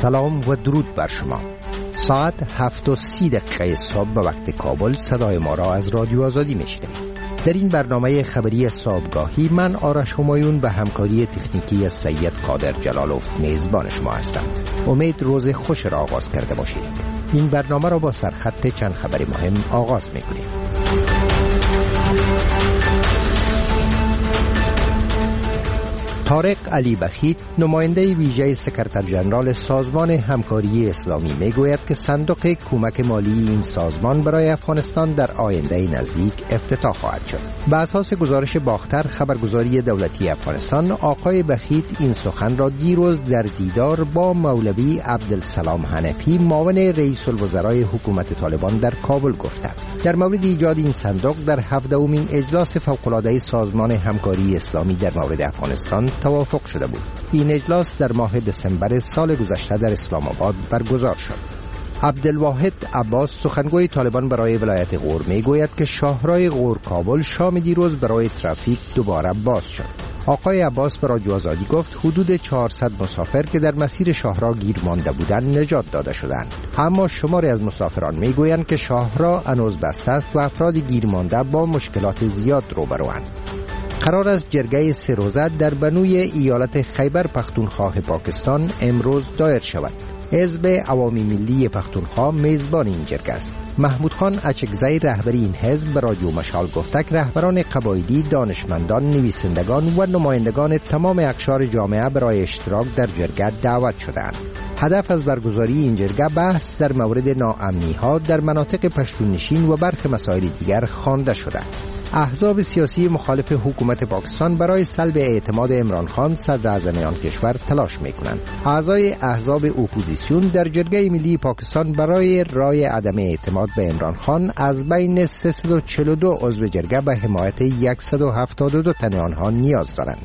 سلام و درود بر شما. ساعت 7:30 صبح به وقت کابل صدای ما را از رادیو آزادی میشنوید. در این برنامه خبری صبحگاهی من آرش همایون به همکاری تکنیکی سید قادر جلالوف میزبان شما هستم. امید روز خوش را آغاز کرده باشید. این برنامه را با سرخط چند خبر مهم آغاز میکنیم. طارق علی بخیت، نماینده ویژه سکرتر ژنرال سازمان همکاری اسلامی، میگوید که صندوق کمک مالی این سازمان برای افغانستان در آینده نزدیک افتتاح خواهد شد. به اساس گزارش باختر خبرگزاری دولتی افغانستان، آقای بخیت این سخن را دیروز در دیدار با مولوی عبدالسلام حنفی، معاون رئیس الوزرای حکومت طالبان در کابل گفتند. در مورد ایجاد این صندوق در 17مین اجلاس فوق‌العاده سازمان همکاری اسلامی در مورد افغانستان توافق شده بود. این اجلاس در ماه دسامبر سال گذشته در اسلام آباد برگزار شد. عبدالواحد عباس، سخنگوی طالبان برای ولایت غور، میگوید که شاهراه غور کابل شام دیروز برای ترافیک دوباره باز شد. آقای عباس به رادیو آزادی گفت حدود 400 مسافر که در مسیر شاهراه گیر مانده بودند نجات داده شدند، اما شماری از مسافران میگویند که شاهراه هنوز بسته است و افراد گیر مانده با مشکلات زیاد روبروند. قرار است جرگه 3 روزه در بنوی ایالت خیبر پختونخوا پاکستان امروز دایر شود. حزب عوامی ملی پختونخوا میزبان این جرگه است. محمود خان اچکزی، رهبری این حزب، به رادیو مشال گفته که رهبران قبایلی، دانشمندان، نویسندگان و نمایندگان تمام اقشار جامعه برای اشتراک در جرگه دعوت شدند. هدف از برگزاری این جرگه بحث در مورد ناامنی‌ها در مناطق پشتونشین و برخی مسائل دیگر خوانده شده. احزاب سیاسی مخالف حکومت پاکستان برای سلب اعتماد عمران خان صدر اعظم آن کشور تلاش می‌کنند. اعضای احزاب اپوزیسیون در جرگه ملی پاکستان برای رای عدم اعتماد به عمران خان از بین 342 عضو جرگه به حمایت 172 تن آنها نیاز دارند.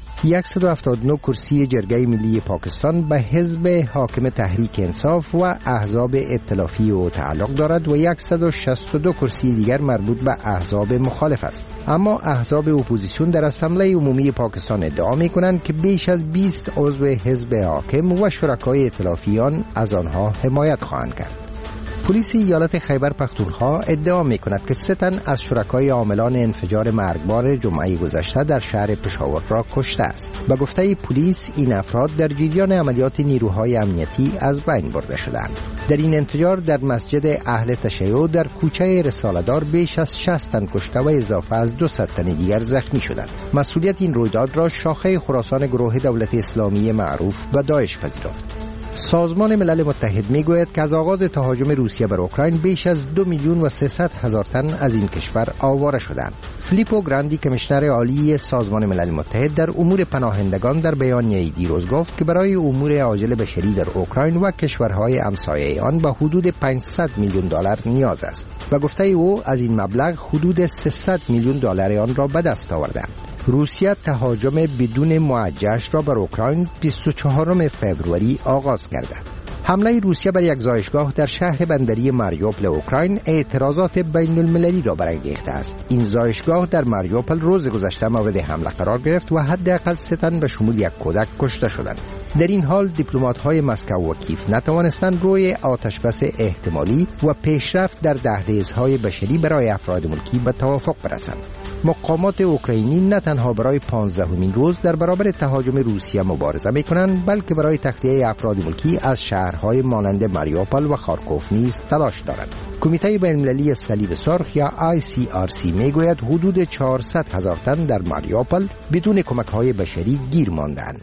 179 کرسی جرگه ملی پاکستان به حزب حاکم تحریک انصاف و احزاب ائتلافی او تعلق دارد و 162 کرسی دیگر مربوط به احزاب مخالف است. اما احزاب اپوزیسیون در اسمبلی عمومی پاکستان ادعا می‌کنند که بیش از 20 عضو حزب حاکم و شرکای ائتلافیان از آنها حمایت خواهند کرد. پلیس ایالت خیبر پختونخوا ادعا می‌کند که 3 تن از شرکای عاملان انفجار مرگبار جمعه گذشته در شهر پشاور را کشته است. به گفته پلیس این افراد در جریان عملیات نیروهای امنیتی از بین برده شدند. در این انفجار در مسجد اهل تشیع در کوچه رساله‌دار بیش از 60 تن کشته و اضافه از 200 تن دیگر زخمی شدند. مسئولیت این رویداد را شاخه خراسان گروه دولت اسلامی معروف و داعش پذیرفت. سازمان ملل متحد میگوید که از آغاز تهاجم روسیه بر اوکراین بیش از 2,300,000 تن از این کشور آواره شدند. فیلیپو گراندی، کمیشنر عالی سازمان ملل متحد در امور پناهندگان، در بیانیه‌ای دیروز گفت که برای امور عاجل بشری در اوکراین و کشورهای همسایه آن به حدود 500 میلیون دلار نیاز است. و گفته او از این مبلغ حدود 300 میلیون دلار آن را به دست آوردند. روسیه تهاجم بدون موجه‌اش را بر اوکراین 24 فوریه آغاز کرده. حمله روسیه بر یک زایشگاه در شهر بندری ماریوپل اوکراین اعتراضات بین المللی را برانگیخته است. این زایشگاه در ماریوپل روز گذشته مورد حمله قرار گرفت و حداقل 3 تن به شمول یک کودک کشته شدند. در این حال دیپلمات‌های مسکو و کیف نتوانستند روی آتشبس احتمالی و پیشرفت در دهلیزهای بشری برای افراد ملکی به توافق برسند. مقامات اوکراینی نه تنها برای 15مین روز در برابر تهاجم روسیه مبارزه می‌کنند، بلکه برای تخلیه افراد ملکی از شهرهای مانند ماریوپل و خارکوف نیز تلاش دارند. کمیته بین‌المللی صلیب سرخ یا ICRC میگوید حدود 400,000 تن در ماریوپل بدون کمک‌های بشری گیر ماندند.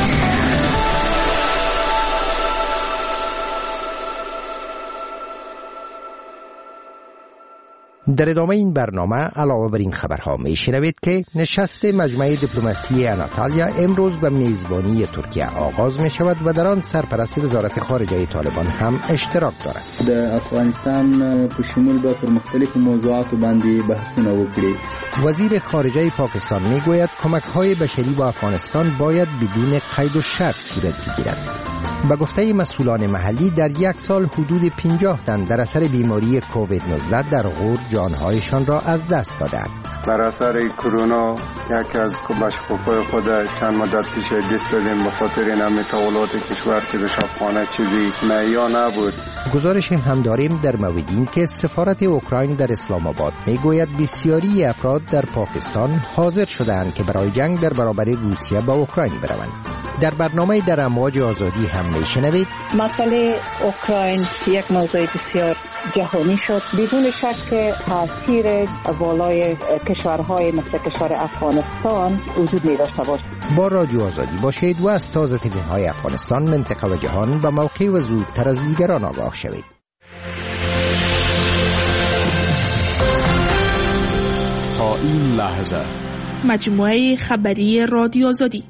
در ادامه این برنامه علاوه بر این خبرها میشنوید که نشست مجمع دیپلماسی آناتالیا امروز به میزبانی ترکیه آغاز می شود و در آن سرپرست وزارت خارجه طالبان هم اشتراک دارد. د افغانستان په شمول به پر مختلفو موضوعاتو باندې بحثونه وکړي. وزیر خارجه پاکستان میگوید کمک‌های بشری به افغانستان باید بدون قید و شرط صورت بگیرد. به گفته مسئولان محلی در یک سال حدود 50 تن در اثر بیماری کووید 19 در غور جانهایشان را از دست دادند. بر اثر کرونا یکی از مشغوفای خود چند مدت پیش دست دادیم به خاطر این همه تحولات کشور که به شبخانه چیزی مهیا نبود. گزارش هم داریم در مورد این که سفارت اوکراین در اسلام آباد میگوید بسیاری افراد در پاکستان حاضر شدند که برای جنگ در برابر روسیه با اوکراین بروند. در برنامه در امواج آزادی هم میشنوید مسئله اوکراین یک موضوع بسیار جهانی شد. بدون شک تاثیر بالای کشورهای مثل کشور افغانستان وجود می داشته باشد. با رادیو آزادی باشید و از تازه ترین‌های افغانستان، منطقه و جهان به موقع و زودتر از دیگران آگاه شوید. تا این لحظه مجموعه خبری رادیو آزادی.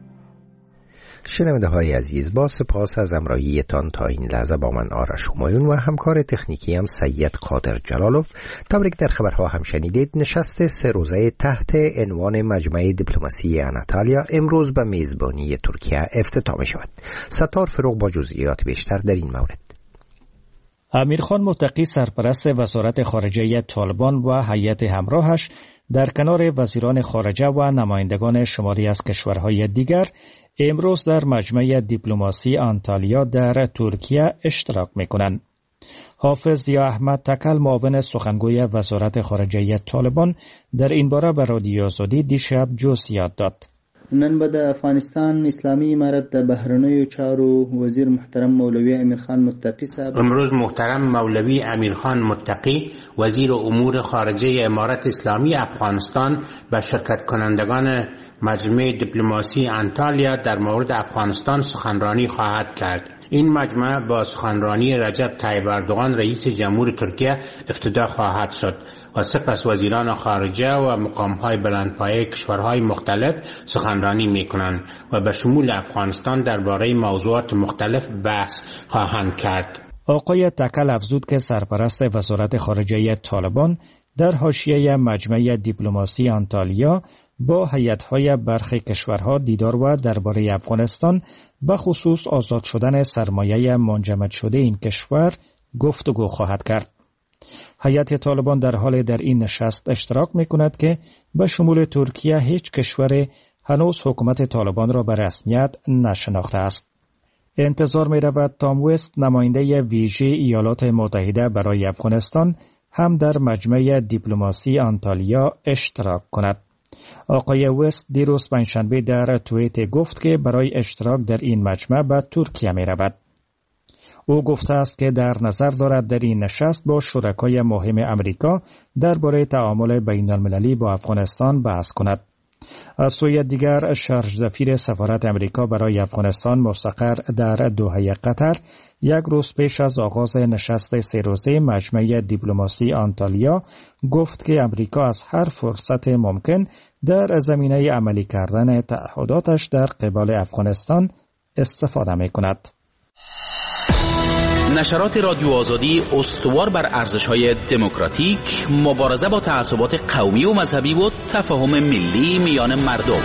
شنونده های عزیز، با سپاس از همراهیتان تا این لحظه با من آرش همایون و همکار تکنیکی هم سید قادر جلالوف. طوری که در خبرها هم شنیدید، نشست 3 روزه تحت عنوان مجمع دیپلماسی آناتالیا امروز به میزبانی ترکیه افتتاح می شود. ستار فروغ با جزئیات بیشتر در این مورد. امیرخان متقی سرپرست وزارت خارجه طالبان و هیئت همراهش در کنار وزیران خارجه و نمایندگان شماری از کشورهای دیگر امروز در مجمع دیپلماسی آنتالیا در ترکیه اشتراک می‌کنند. حافظ ضیا احمد تکل، معاون سخنگوی وزارت خارجه طالبان، در این باره به رادیو آزادی دیشب جزئیات داد. نن به د افغانستان اسلامی امارت د بهرنیو چارو وزیر محترم مولوی امیرخان متقی صاحب امروز محترم مولوی امیرخان متقی وزیر امور خارجه امارت اسلامی افغانستان به شرکت کنندگان مجمع دیپلماسی آنتالیا در مورد افغانستان سخنرانی خواهد کرد. این مجمع با سخنرانی رجب طیب اردوغان رئیس جمهور ترکیه افتتاح خواهد شد و سپس وزیران خارجه و مقام‌های بلندپایه کشورهای مختلف سخنرانی می‌کنند و به شمول افغانستان درباره موضوعات مختلف بحث خواهند کرد. آقای تکل افزود که سرپرست وزارت خارجه طالبان در حاشیه مجمع دیپلماسی آنتالیا با هیئت‌های برخی کشورها دیدار و درباره افغانستان به خصوص آزاد شدن سرمایه منجمد شده این کشور گفتگو خواهد کرد. هیئت طالبان در حال در این نشست اشتراک می‌کند که به شمول ترکیه هیچ کشور هنوز حکومت طالبان را به رسمیت نشناخته است. انتظار می‌رود تام وست، نماینده ویژه ایالات متحده برای افغانستان، هم در مجمع دیپلماسی آنتالیا اشتراک کند. آقای وست دیروز پنجشنبه در توییت گفت که برای اشتراک در این مجمع به ترکیه می رود. او گفته است که در نظر دارد در این نشست با شرکای مهم امریکا درباره تعامل بین المللی با افغانستان بحث کند. از سوی دیگر شارژ دفیر سفارت امریکا برای افغانستان مستقر در دوحه قطر یک روز پیش از آغاز نشست 3 روزه مجمع دیپلماسی آنتالیا گفت که امریکا از هر فرصت ممکن در زمینه عملی کردن تعهداتش در قبال افغانستان استفاده می کند. نشرات رادیو آزادی استوار بر ارزش‌های دموکراتیک، مبارزه با تعصبات قومی و مذهبی و تفاهم ملی میان مردم.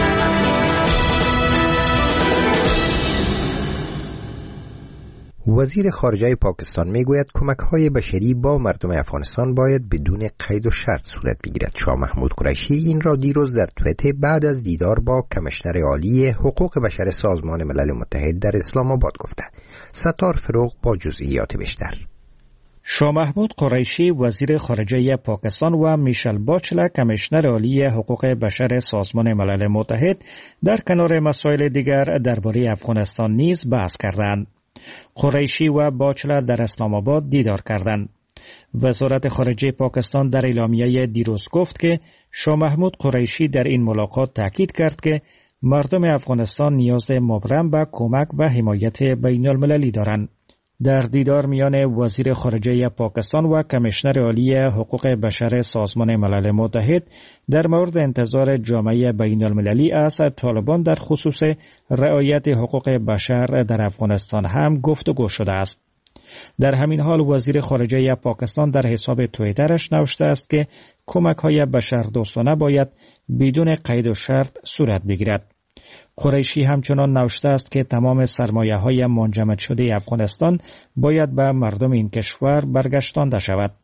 وزیر خارجه پاکستان میگوید کمک‌های بشری با مردم افغانستان باید بدون قید و شرط صورت بگیرد. شاه محمود قریشی این را دیروز در توییتر بعد از دیدار با کمیشنر عالی حقوق بشر سازمان ملل متحد در اسلام آباد گفته. ستار فروغ با جزئیات بیشتر. شاه محمود قریشی وزیر خارجه پاکستان و میشل باچلر کمیشنر عالی حقوق بشر سازمان ملل متحد در کنار مسائل دیگر درباره افغانستان نیز بحث کردند. قریشی و باچلر در اسلام آباد دیدار کردند. وزارت خارجه پاکستان در اعلامیه دیروز گفت که شاه محمود قریشی در این ملاقات تاکید کرد که مردم افغانستان نیاز مبرم به کمک و حمایت بین المللی دارند. در دیدار میان وزیر خارجه پاکستان و کمیشنر عالی حقوق بشر سازمان ملل متحد در مورد انتظار جامعه بین المللی از طالبان در خصوص رعایت حقوق بشر در افغانستان هم گفتگو شده است. در همین حال وزیر خارجه پاکستان در حساب توییترش نوشته است که کمک‌های بشردوستانه باید بدون قید و شرط صورت بگیرد. قریشی همچنان نوشته است که تمام سرمایه‌های منجمد شده افغانستان باید به مردم این کشور برگشتانده شود.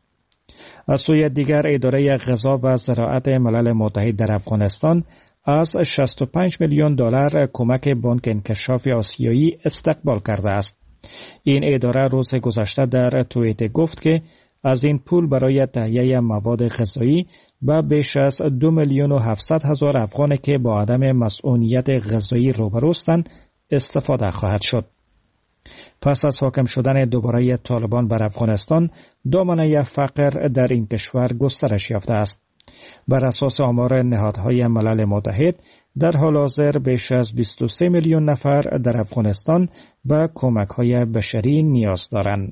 از سوی دیگر اداره غذا و زراعت ملل متحد در افغانستان از 65 میلیون دلار کمک بانک انکشاف آسیایی استقبال کرده است. این اداره روز گذشته در توییتر گفت که از این پول برای تهیه مواد غذایی به بیش از 2,700,000 افغان که با عدم مسئولیت غذایی روبروستند استفاده خواهد شد. پس از حاکم شدن دوباره طالبان بر افغانستان، دامنه فقر در این کشور گسترش یافته است. بر اساس آمار نهادهای ملل متحد، در حال حاضر بیش از 23 میلیون نفر در افغانستان به کمک‌های بشری نیاز دارند.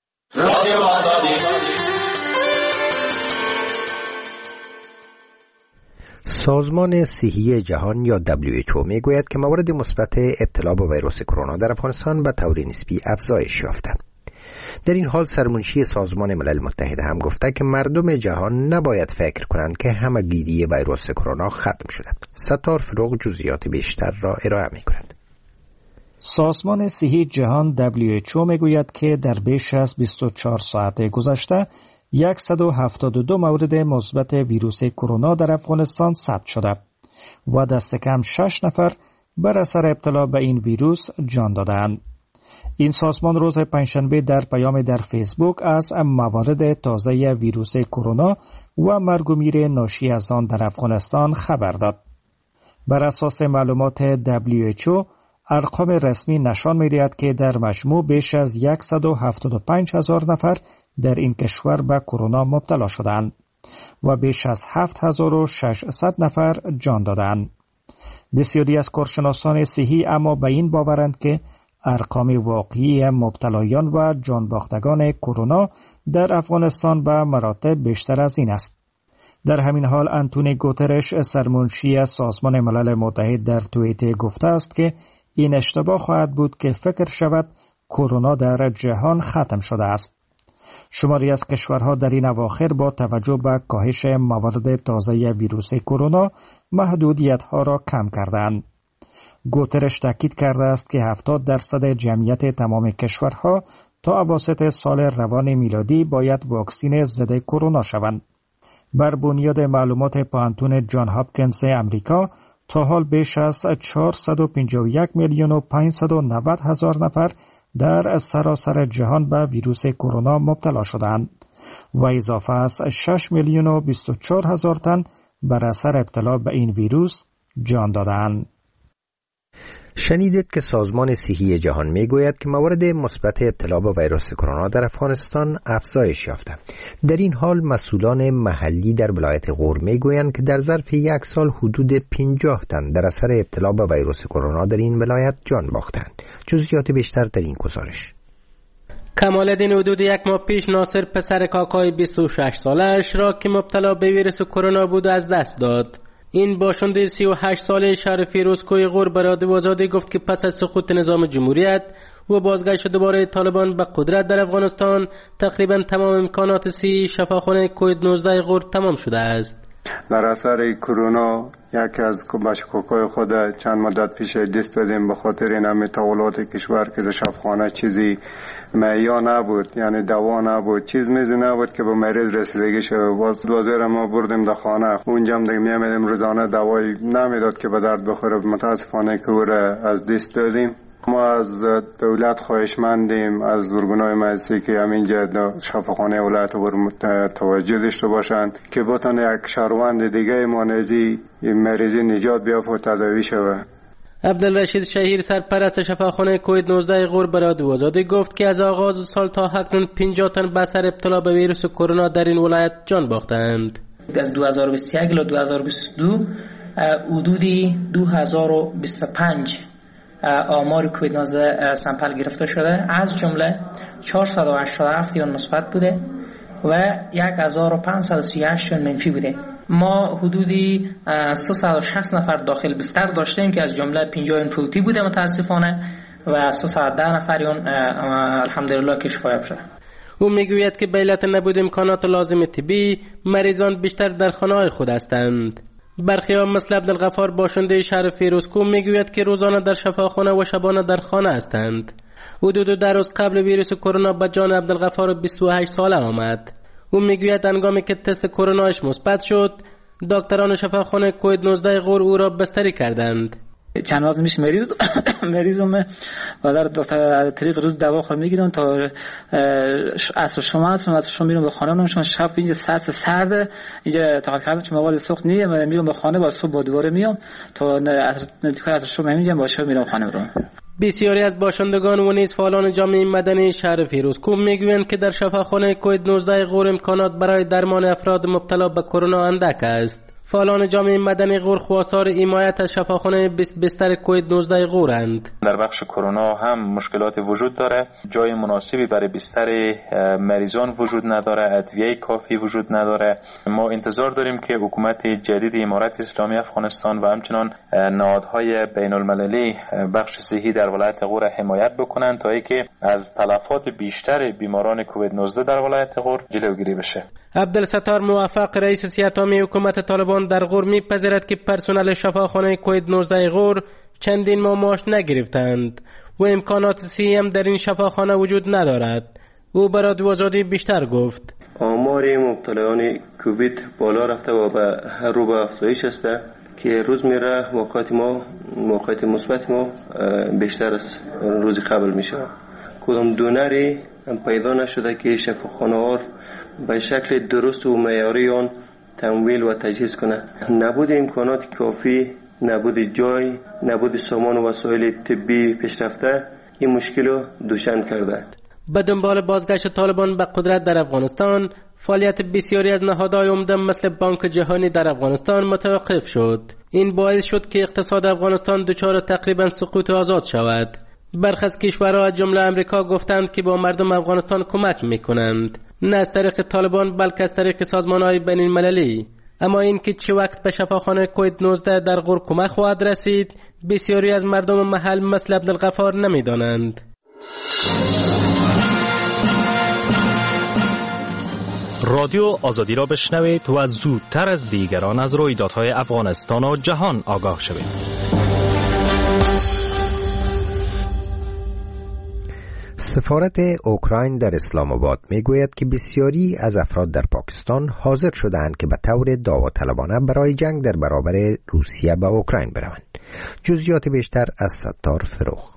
سازمان صحی جهان یا WHO میگوید که موارد مثبت ابتلا به ویروس کرونا در افغانستان به طور نسبی افزایش یافته. در این حال سرمنشی سازمان ملل متحد هم گفته که مردم جهان نباید فکر کنند که همه‌گیری ویروس کرونا ختم شده. ستار فروغ جزئیات بیشتر را ارائه می‌کند. سازمان صحی جهان WHO میگوید که در بیش از 24 ساعت گذشته 172 مورد مثبت ویروس کرونا در افغانستان ثبت شده و دست کم 6 نفر بر اثر ابتلا به این ویروس جان دادند. این سازمان روز پنجشنبه در پیام در فیسبوک از موارد تازه ویروس کرونا و مرگ و میر ناشی از آن در افغانستان خبر داد. بر اساس معلومات WHO ارقام رسمی نشان می‌دهد که در مجموع بیش از 175,000 نفر در این کشور به کرونا مبتلا شدند و بیش از 7,600 نفر جان دادند. بسیاری از کارشناسان صحی اما به این باورند که ارقام واقعی مبتلایان و جان باختگان کرونا در افغانستان به مراتب بیشتر از این است. در همین حال انتونی گوترش سرمنشی سازمان ملل متحد در توییتر گفته است که این اشتباه خواهد بود که فکر شود کرونا در جهان ختم شده است. شماری از کشورها در این اواخر با توجه به کاهش موارد تازه ویروس کرونا محدودیت‌ها را کم کردند. گوترش تاکید کرده است که 70% جمعیت تمام کشورها تا اواسط سال روان میلادی باید واکسین ضد کرونا شوند. بر بنیاد معلومات پانتون جان هاپکینز امریکا تا حال بیش از 451,590,000 نفر در سراسر جهان به ویروس کرونا مبتلا شدند و اضافه از 6,024,000 تن بر اثر ابتلا به این ویروس جان دادند. شنیدید که سازمان صحی جهان میگوید که موارد مثبت ابتلا به ویروس کرونا در افغانستان افزایش یافته. در این حال مسئولان محلی در ولایت غور میگویند که در ظرف یک سال حدود 50 تن در اثر ابتلا به ویروس کرونا در این ولایت جان باختند. جزئیات بیشتر در این گزارش. کمالدین حدود یک ماه پیش ناصر پسر کاکای 26 سالش را که مبتلا به ویروس کرونا بود از دست داد. این باشنده 38 ساله شهر فیروزکوی غور به رادیو آزادی گفت که پس از سقوط نظام جمهوریت و بازگشت دوباره طالبان به قدرت در افغانستان تقریبا تمام امکانات صحی شفاخانه کووید 19 غور تمام شده است. در اثر کرونا یکی از بشکوکای خود چند مدت پیش دست دادیم به خاطر این تحولات کشور که در شفاخانه چیزی معیا نبود، یعنی دوا نبود، چیز میزی نبود که به مریض رسیدگی شود. وزیر ما بردیم در خانه، اونجا هم دیگه میامیدیم روزانه دوایی نمیداد که به درد بخوره. متاسفانه که او را از دست دادیم. ما از دولت خواهشمندیم، از ارگان‌های مجلسی که همینجا شفاخانه ولایت غور توجه داشته باشند که بتونه یک شهروند دیگه مانزی مریضی نجات بیافته و تداوی شود. عبدالرشید شهیر سرپرست شفاخانه کووید 19 غور به رادیو آزادی گفت که از آغاز سال تا اکنون 50 تن به اثر ابتلا به ویروس کرونا در این ولایت جان باختند. از 2021 تا 2022 حدودی 2025 آمار کووید 19 سامپل گرفته شده، از جمله 487 یون مثبت بوده و 1538 یون منفی بوده. ما حدودی 360 نفر داخل بستر داشتیم که از جمله 50 یون فوتی بوده متاسفانه و 310 نفر یون الحمدلله که شفا شده. او میگوید که به علت نبود امکانات لازم طبی مریضان بیشتر در خانه‌های خود هستند. برخی ها مثل عبدالغفار باشنده شهر فیروزکو میگوید که روزانه در شفاخانه و شبانه در خانه هستند. حدود 2 روز قبل ویروس کرونا به جان عبدالغفار 28 ساله آمد. او میگوید هنگامی که تست کروناش مثبت شد، دکتران شفاخانه کووید 19 غور او را بستری کردند. چند وقت میشه مریضم و در دکتر طریق روز دوا خود میگیرم تا عصر شما میرم به خانه. چون شب اینجا سرد اینجا تا کردم چون مواد سوخت نیه، میرم به خانه با صبح دوباره میام تا عصر شما اینجا باشه میرم خانه رو. بسیاری از باشندگان و نیز فعالان جامعه مدنی شهر فیروزکوه میگویند که در شفاخانه کووید 19 غور امکانات برای درمان افراد مبتلا به کرونا اندک است. فعالان جامعه مدنی غور خواستار حمایت از شفاخانه بستر کووید 19 غورند. در بخش کرونا هم مشکلات وجود داره، جای مناسبی برای بستر مریضان وجود نداره، ادویه کافی وجود نداره. ما انتظار داریم که حکومت جدید امارت اسلامی افغانستان و همچنان نهادهای بین المللی بخش صحی در ولایت غور حمایت بکنند تا اینکه از تلفات بیشتر بیماران کووید 19 در ولایت غور جلوگیری بشه. عبدالستار موفق رئیس سیاسی حکومت طالبان در غور میپذیرد که پرسنل شفاخانه کووید 19 غور چندین ماه معاش نگرفتند و امکانات صحی هم در این شفاخانه وجود ندارد. او به رادیو آزادی بیشتر گفت: آمار مبتلایان کووید بالا رفته و رو به افزایش است که روز میره موقعیت مثبت ما بیشتر از روز قبل میشه. کدام دونری پیدا نشده که شفاخانه ها به شکل درست و معیاری آن تمویل و تجهیز کنه. نبود امکانات کافی، نبود جای، نبود سامان و وسایل طبی پیشرفته این مشکل رو دوشن کرده. به دنبال بازگشت طالبان به قدرت در افغانستان، فعالیت بسیاری از نهادهای عمده مثل بانک جهانی در افغانستان متوقف شد. این باعث شد که اقتصاد افغانستان دچار تقریبا سقوط آزاد شود. برخی از کشورها از جمله امریکا گفتند که با مردم افغانستان کمک میکنند، نه از طریق طالبان بلکه از طریق سازمان‌های بین المللی. اما این که چه وقت به شفاخانه کووید 19 در غور کمک خواهد رسید، بسیاری از مردم محل مثل عبدالغفار نمیدانند. رادیو آزادی را بشنوید و زودتر از دیگران از رویدادهای افغانستان و جهان آگاه شوید. سفارت اوکراین در اسلام آباد میگوید که بسیاری از افراد در پاکستان حاضر شدند که به طور داوطلبانه برای جنگ در برابر روسیه به اوکراین بروند. جزئیات بیشتر از ستار فروخ.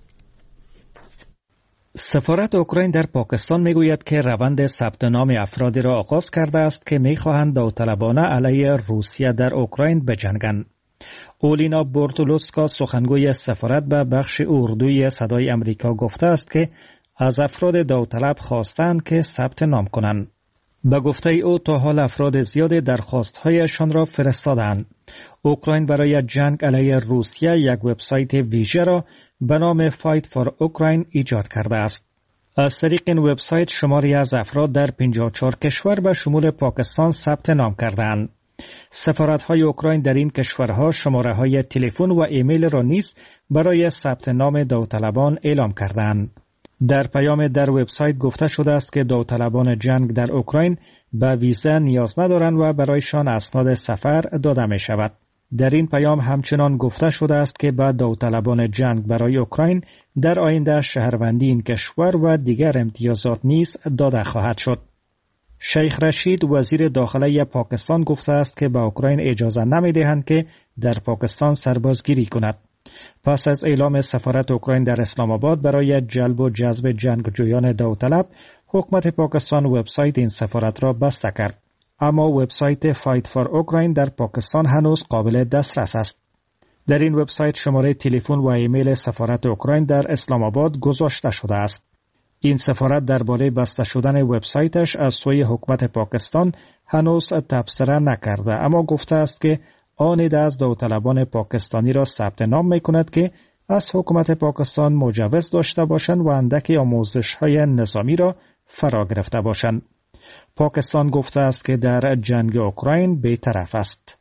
سفارت اوکراین در پاکستان میگوید که روند ثبت نام افرادی را آغاز کرده است که میخواهند داوطلبانه علیه روسیه در اوکراین بجنگند. اولینا بورتولوسکا سخنگوی سفارت به بخش اردوی صدای امریکا گفته است که از افراد داوطلب خواستند که ثبت نام کنند. به گفته او تا حال افراد زیادی درخواست‌هایشان را فرستادند. اوکراین برای جنگ علیه روسیه یک وبسایت ویژه را به نام Fight for Ukraine ایجاد کرده است. از طریق این وبسایت شماری از افراد در 54 کشور به شمول پاکستان ثبت نام کردند. سفارت‌های اوکراین در این کشورها شماره‌های تلفن و ایمیل را نیز برای ثبت نام داوطلبان اعلام کردند. در پیام در وبسایت گفته شده است که داوطلبان جنگ در اوکراین به ویزا نیاز ندارند و برایشان اسناد سفر داده می شود. در این پیام همچنان گفته شده است که به داوطلبان جنگ برای اوکراین در آینده شهروندی این کشور و دیگر امتیازات نیز داده خواهد شد. شیخ رشید وزیر داخله پاکستان گفته است که به اوکراین اجازه نمی‌دهند که در پاکستان سربازگیری کند. پس از اعلام سفارت اوکراین در اسلام آباد برای جلب و جذب جنگجویان داوطلب، حکومت پاکستان وبسایت این سفارت را بسته کرد. اما وبسایت Fight for Ukraine در پاکستان هنوز قابل دسترس است. در این وبسایت شماره تلفن و ایمیل سفارت اوکراین در اسلام آباد گذاشته شده است. این سفارت درباره بسته شدن وبسایتش از سوی حکومت پاکستان هنوز تبصره نکرده، اما گفته است که آن از داوطلبان پاکستانی را ثبت نام می‌کند که از حکومت پاکستان مجوز داشته باشند و اندکی آموزش‌های نظامی را فرا گرفته باشند. پاکستان گفته است که در جنگ اوکراین بی‌طرف است.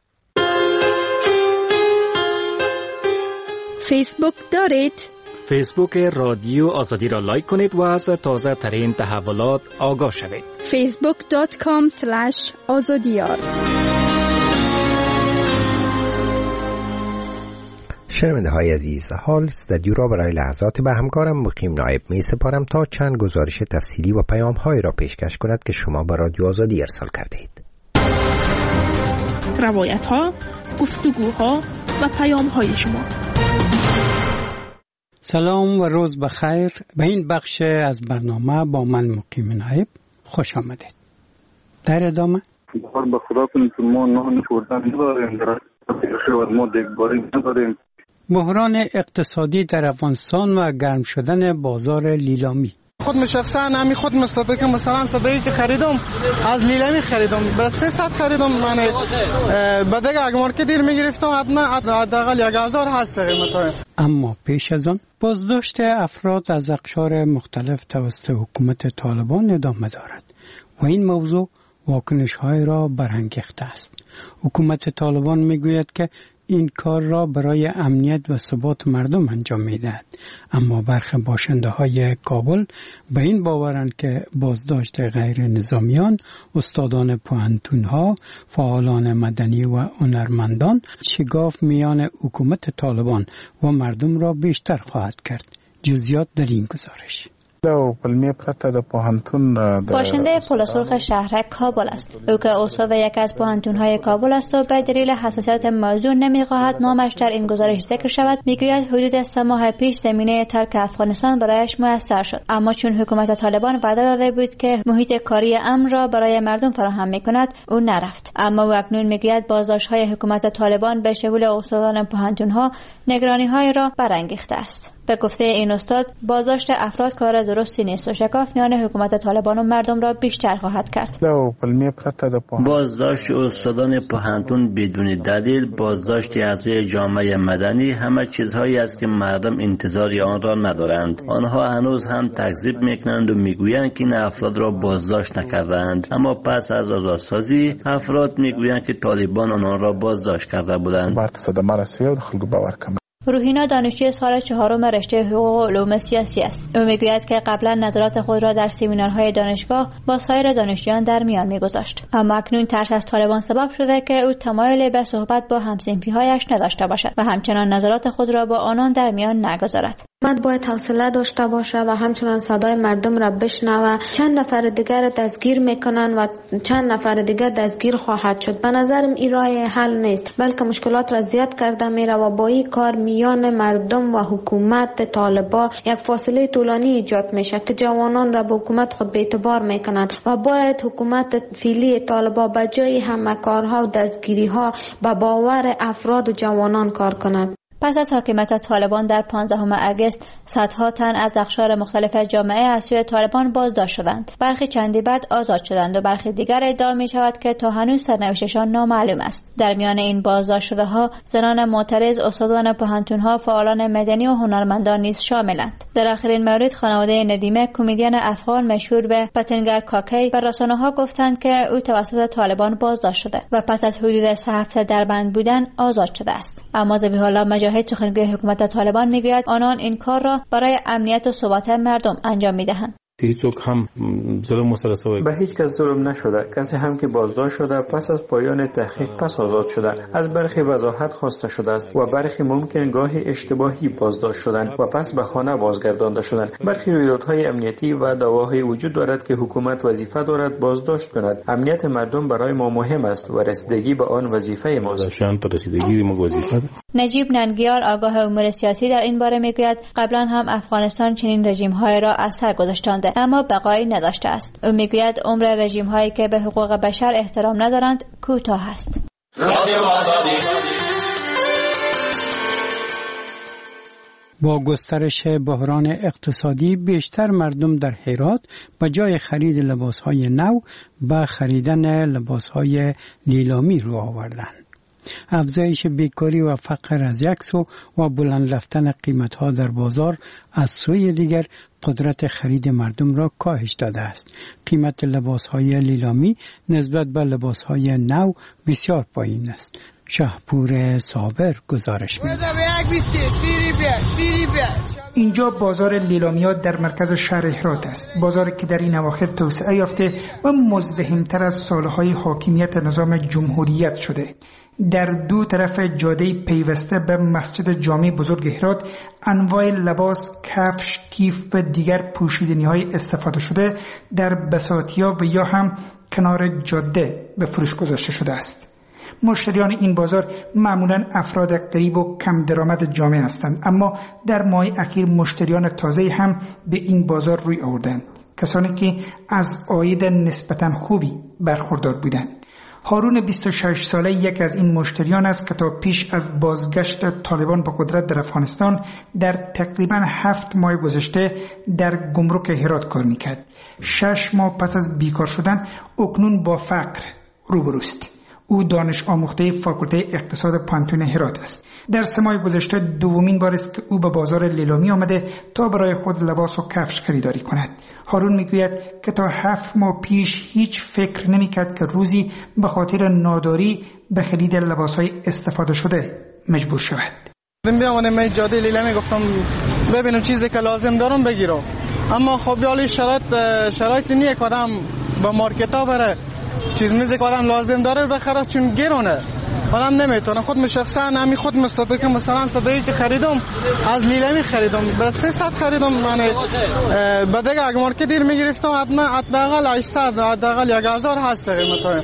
فیسبوک دارید؟ فیسبوک رادیو آزادی را لایک کنید و از تازه ترین تحولات آگاه شوید. facebook.com/azadiyar شنونده های عزیز، حال استودیو را برای لحظات به همکارم مقیم نایب می سپارم تا چند گزارش تفصیلی و پیام های را پیشکش کند که شما به رادیو آزادی ارسال کرده اید. روایت ها، گفتگوها و پیام های شما. سلام و روز بخیر. به این بخش از برنامه با من مقیم نایب خوش آمدید. در ادامه به خدا کنید که ما نان خوردن نداریم، ما دیگباری نداریم. بحران اقتصادی در افغانستان و گرم شدن بازار لیلامی. خود شخصا همین خود مصدق مثلا صدایی که خریدم از لیلامی خریدم به 300 خریدم، من به دیگه اگه مارکت دیر میگرفتم حداقل 1000 هست قیمت. اما پیش از آن بازداشت افراد از اقشار مختلف توسط حکومت طالبان ادامه دارد و این موضوع واکنش‌های را برانگیخته است. حکومت طالبان میگوید که این کار را برای امنیت و ثبات مردم انجام می‌دهد، اما برخی باشنده‌های کابل به این باورند که بازداشت غیر نظامیان، استادان پوهنتون‌ها، فعالان مدنی و هنرمندان شگاف میان حکومت طالبان و مردم را بیشتر خواهد کرد. جزئیات در این گزارش. باشنده پل سرخ شهر کابل است. او که استاد یکی از پوهنتون‌های کابل است و به دلیل حساسیت موضوع نمی‌خواهد نامش در این گزارش ذکر شود، میگوید حدود 3 ماه پیش زمینه ترک افغانستان برایش میسر شد، اما چون حکومت طالبان وعده داده بود که محیط کاری امن را برای مردم فراهم می‌کند، او نرفت. اما او اکنون میگوید بازداشت‌های حکومت طالبان به شمول استادان پوهنتون‌ها نگرانی‌های را برانگیخته است. به گفته این استاد، بازداشت افراد کار درستی نیست و شکاف میان حکومت طالبان و مردم را بیشتر خواهد کرد. بازداشت استادان پوهنتون بدون دلیل، بازداشت اعضای جامعه مدنی، همه چیزهایی است که مردم انتظار آن را ندارند. آنها هنوز هم تکذیب میکنند و میگویند که این افراد را بازداشت نکردند، اما پس از آزادسازی افراد میگویند که طالبان آنها را بازداشت کرده بودند. روحینا دانشجوی سال 4 رشته حقوق و علوم سیاسی است. او میگوید که قبلا نظرات خود را در سمینارهای دانشگاه با سایر دانشجویان در میان میگذاشت، اما اکنون ترس از طالبان سبب شده که او تمایلی به صحبت با هم‌صنفی‌هایش نداشته باشد و همچنان نظرات خود را با آنان در میان نگذارد. حکومت باید حوصله داشته باشه و همچنان صدای مردم را بشنوه. چند نفر دیگر دستگیر میکنن و چند نفر دیگر دستگیر خواهد شد. به نظرم این راه حل نیست، بلکه مشکلات را زیاد کرده میره و با این کار میان مردم و حکومت طالبان یک فاصله طولانی ایجاد میشه که جوانان را به حکومت خود به اعتبار میکنن و باید حکومت فعلی طالبان به جای همه کارها و دستگیری ها به باور افراد و جوانان کار کنند. پس از حاکمیت طالبان در 15 اگست صدها تن از اقشار مختلف جامعه از سوی طالبان بازداشت شدند. برخی چندی بعد آزاد شدند و برخی دیگر ادعا می شود که تا هنوز سرنوشتشان نامعلوم است. در میان این بازداشت شده ها زنان معترض، استادان پوهنتون‌ها، فعالان مدنی و هنرمندان نیز شاملند. در آخرین مورد خانواده ندیمه، کمدین افغان مشهور به پتنگر کاکی، به رسانه‌ها گفتند که او توسط طالبان بازداشت شده و پس از حدود 3 هفته در بند بودن آزاد شده است. اما ذبیح الله مجاهد، سخنگوی حکومت طالبان، میگوید آنان این کار را برای امنیت و ثبات مردم انجام میدهند. هیچوک هم ظلم مسلسل به هیچ کس ظلم نشده. کسی هم که بازداشت شده پس از پایان تحقیق پس آزاد شده. از برخی وضاحت خواسته شده است و برخی ممکن گاهی اشتباهی بازداشت شدند و پس به خانه بازگردانده شدند. برخی رویدادهای امنیتی و دعواهای وجود دارد که حکومت وظیفه دارد بازداشت کند. امنیت مردم برای ما مهم است و رسیدگی به آن وظیفه ماست. نجیب ننگیار، آگاه امور سیاسی، در این باره میگوید قبلا هم افغانستان چنین رژیم‌های را از سر گذاشتند اما بقایی نداشته است. او میگوید عمر رژیم‌هایی که به حقوق بشر احترام ندارند کوتاه است. با گسترش بحران اقتصادی بیشتر مردم در هرات به جای خرید لباس‌های نو به خریدن لباس‌های لیلامی رو آوردند. افزایش بیکاری و فقر از یک سو و بلند رفتن قیمت‌ها در بازار از سوی دیگر قدرت خرید مردم را کاهش داده است. قیمت لباس‌های لیلامی نسبت به لباس‌های نو بسیار پایین است. شهپور صابر گزارش می‌دهد. اینجا بازار لیلامیات در مرکز شهر هرات است. بازاری که در این اواخر توسعه یافته و مزدحم‌تر از سالهای حاکمیت نظام جمهوریت شده. در دو طرف جاده پیوسته به مسجد جامع بزرگ هرات انواع لباس، کفش، کیف و دیگر پوشیدنی‌های استفاده شده در بساطیا و یا هم کنار جاده به فروش گذاشته شده است. مشتریان این بازار معمولاً افراد غریب و کم درآمد جامعه هستند، اما در ماه اخیر مشتریان تازه هم به این بازار روی آوردند، کسانی که از عاید نسبتاً خوبی برخوردار بودند. هارون 26 ساله یک از این مشتریان است که تا پیش از بازگشت طالبان به قدرت در افغانستان در تقریباً 7 ماه گذشته در گمرک هرات کار میکرد. 6 ماه پس از بیکار شدن اکنون با فقر روبروست. او دانش آموخته فاکولته اقتصاد پانتون هرات است. در 3 ماه گذشته دومین بار است که او به بازار لیلامی آمده تا برای خود لباس و کفش خریداری کند. هارون میگوید که تا 7 ماه پیش هیچ فکر نمیکرد که روزی به خاطر ناداری به خرید لباسهای استفاده شده مجبور شود. بیامدم من جاده لیلامی گفتم ببینم چیزی که لازم دارم بگیرم، اما خب یالی شرایط نیه که آدم با مارکت ها بره چیز میزی که آدم لازم داره بخره، چون گرونه آدم نمیتونه. خود شخصا همی خود مصدقه مثلا صدایی که خریدم از لیلامی خریدم به 300 خریدم، یعنی به دیگه اگه مارکت دیر میگرفتم حداقل 800 حداقل 1000 هست قیمتش.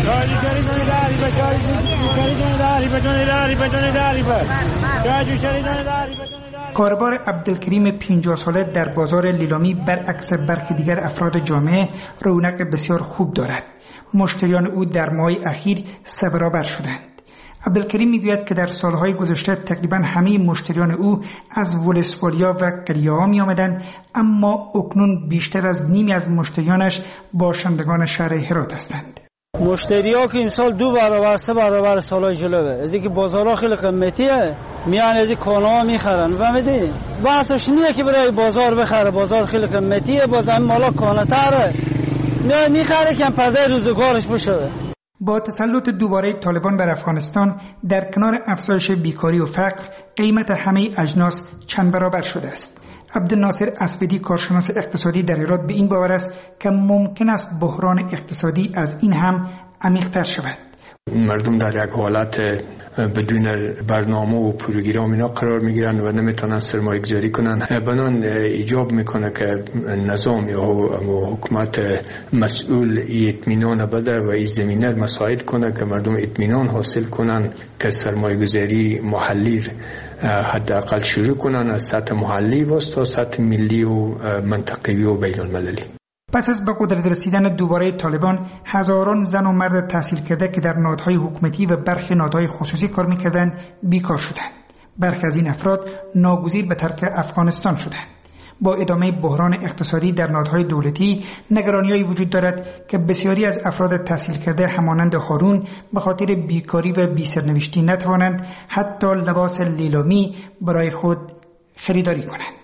کاربار عبدالکریم 50 ساله در بازار لیلامی برعکس برخی دیگر افراد جامعه رونق بسیار خوب دارد. مشتریان او در ماه اخیر 3 برابر شدند. عبدالکریم میگوید که در سالهای گذشته تقریبا همه مشتریان او از ولسوالیا و قریه‌ها می آمدند، اما اکنون بیشتر از نیمی از مشتریانش باشندگان شهر هرات هستند. مشتری‌ها که امسال 2 برابر 3 برابر سالهای جلوه، از اینکه بازارها خیلی قیمتیه میان از این کالاها میخرن. فهمیدی؟ بحثش نیه که برای بازار بخره، بازار خیلی قیمتیه، باز این مالا کانه‌تره میخره که پرده روزگارش بشه. با تسلط دوباره طالبان بر افغانستان در کنار افزایش بیکاری و فقر، قیمت همه اجناس چند برابر شده است. عبدالناصر اسودی کارشناس اقتصادی در هرات به این باور است که ممکن است بحران اقتصادی از این هم عمیق‌تر شود. مردم در یک حالت بدون برنامه و پروگرام اینا قرار میگیرن و نمیتونن سرمایه گذاری کنن. بنان ایجاب میکنه که نظام یا حکومت مسئول اطمینان بده و این زمینه مساعد کنه که مردم اطمینان حاصل کنن که سرمایه گذاری محلی حداقل شروع کنن، از سطح محلی تا سطح ملی و منطقه‌ای و بین المللی. پس از به قدرت رسیدن دوباره طالبان، هزاران زن و مرد تحصیل کرده که در نهادهای حکومتی و برخی نهادهای خصوصی کار می‌کردند بیکار شدند. برخی از این افراد ناگزیر به ترک افغانستان شدند. با ادامه بحران اقتصادی در نهادهای دولتی، نگرانی‌هایی وجود دارد که بسیاری از افراد تحصیل کرده همانند هارون به خاطر بیکاری و بی‌سرنوشتی نتوانند حتی لباس لیلامی برای خود خریداری کنند.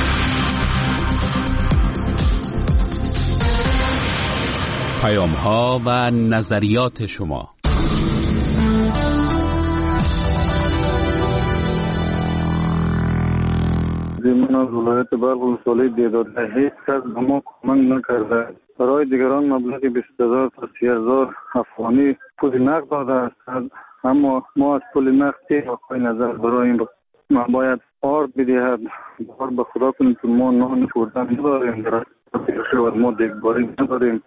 پیام‌ها و نظریات شما. من از ولایت بلخ ولسوالی دیداد هیچ کس به ما کمک نکرده. برای دیگران مبلغ 20,000 تا 30,000 افغانی پول نقد داده است، اما ما از پول نقد آقای نظر برای این ما باید آرد بدهد. بار به خدا کنید که ما نان خوردن نداریم، ما دیگباری نداریم.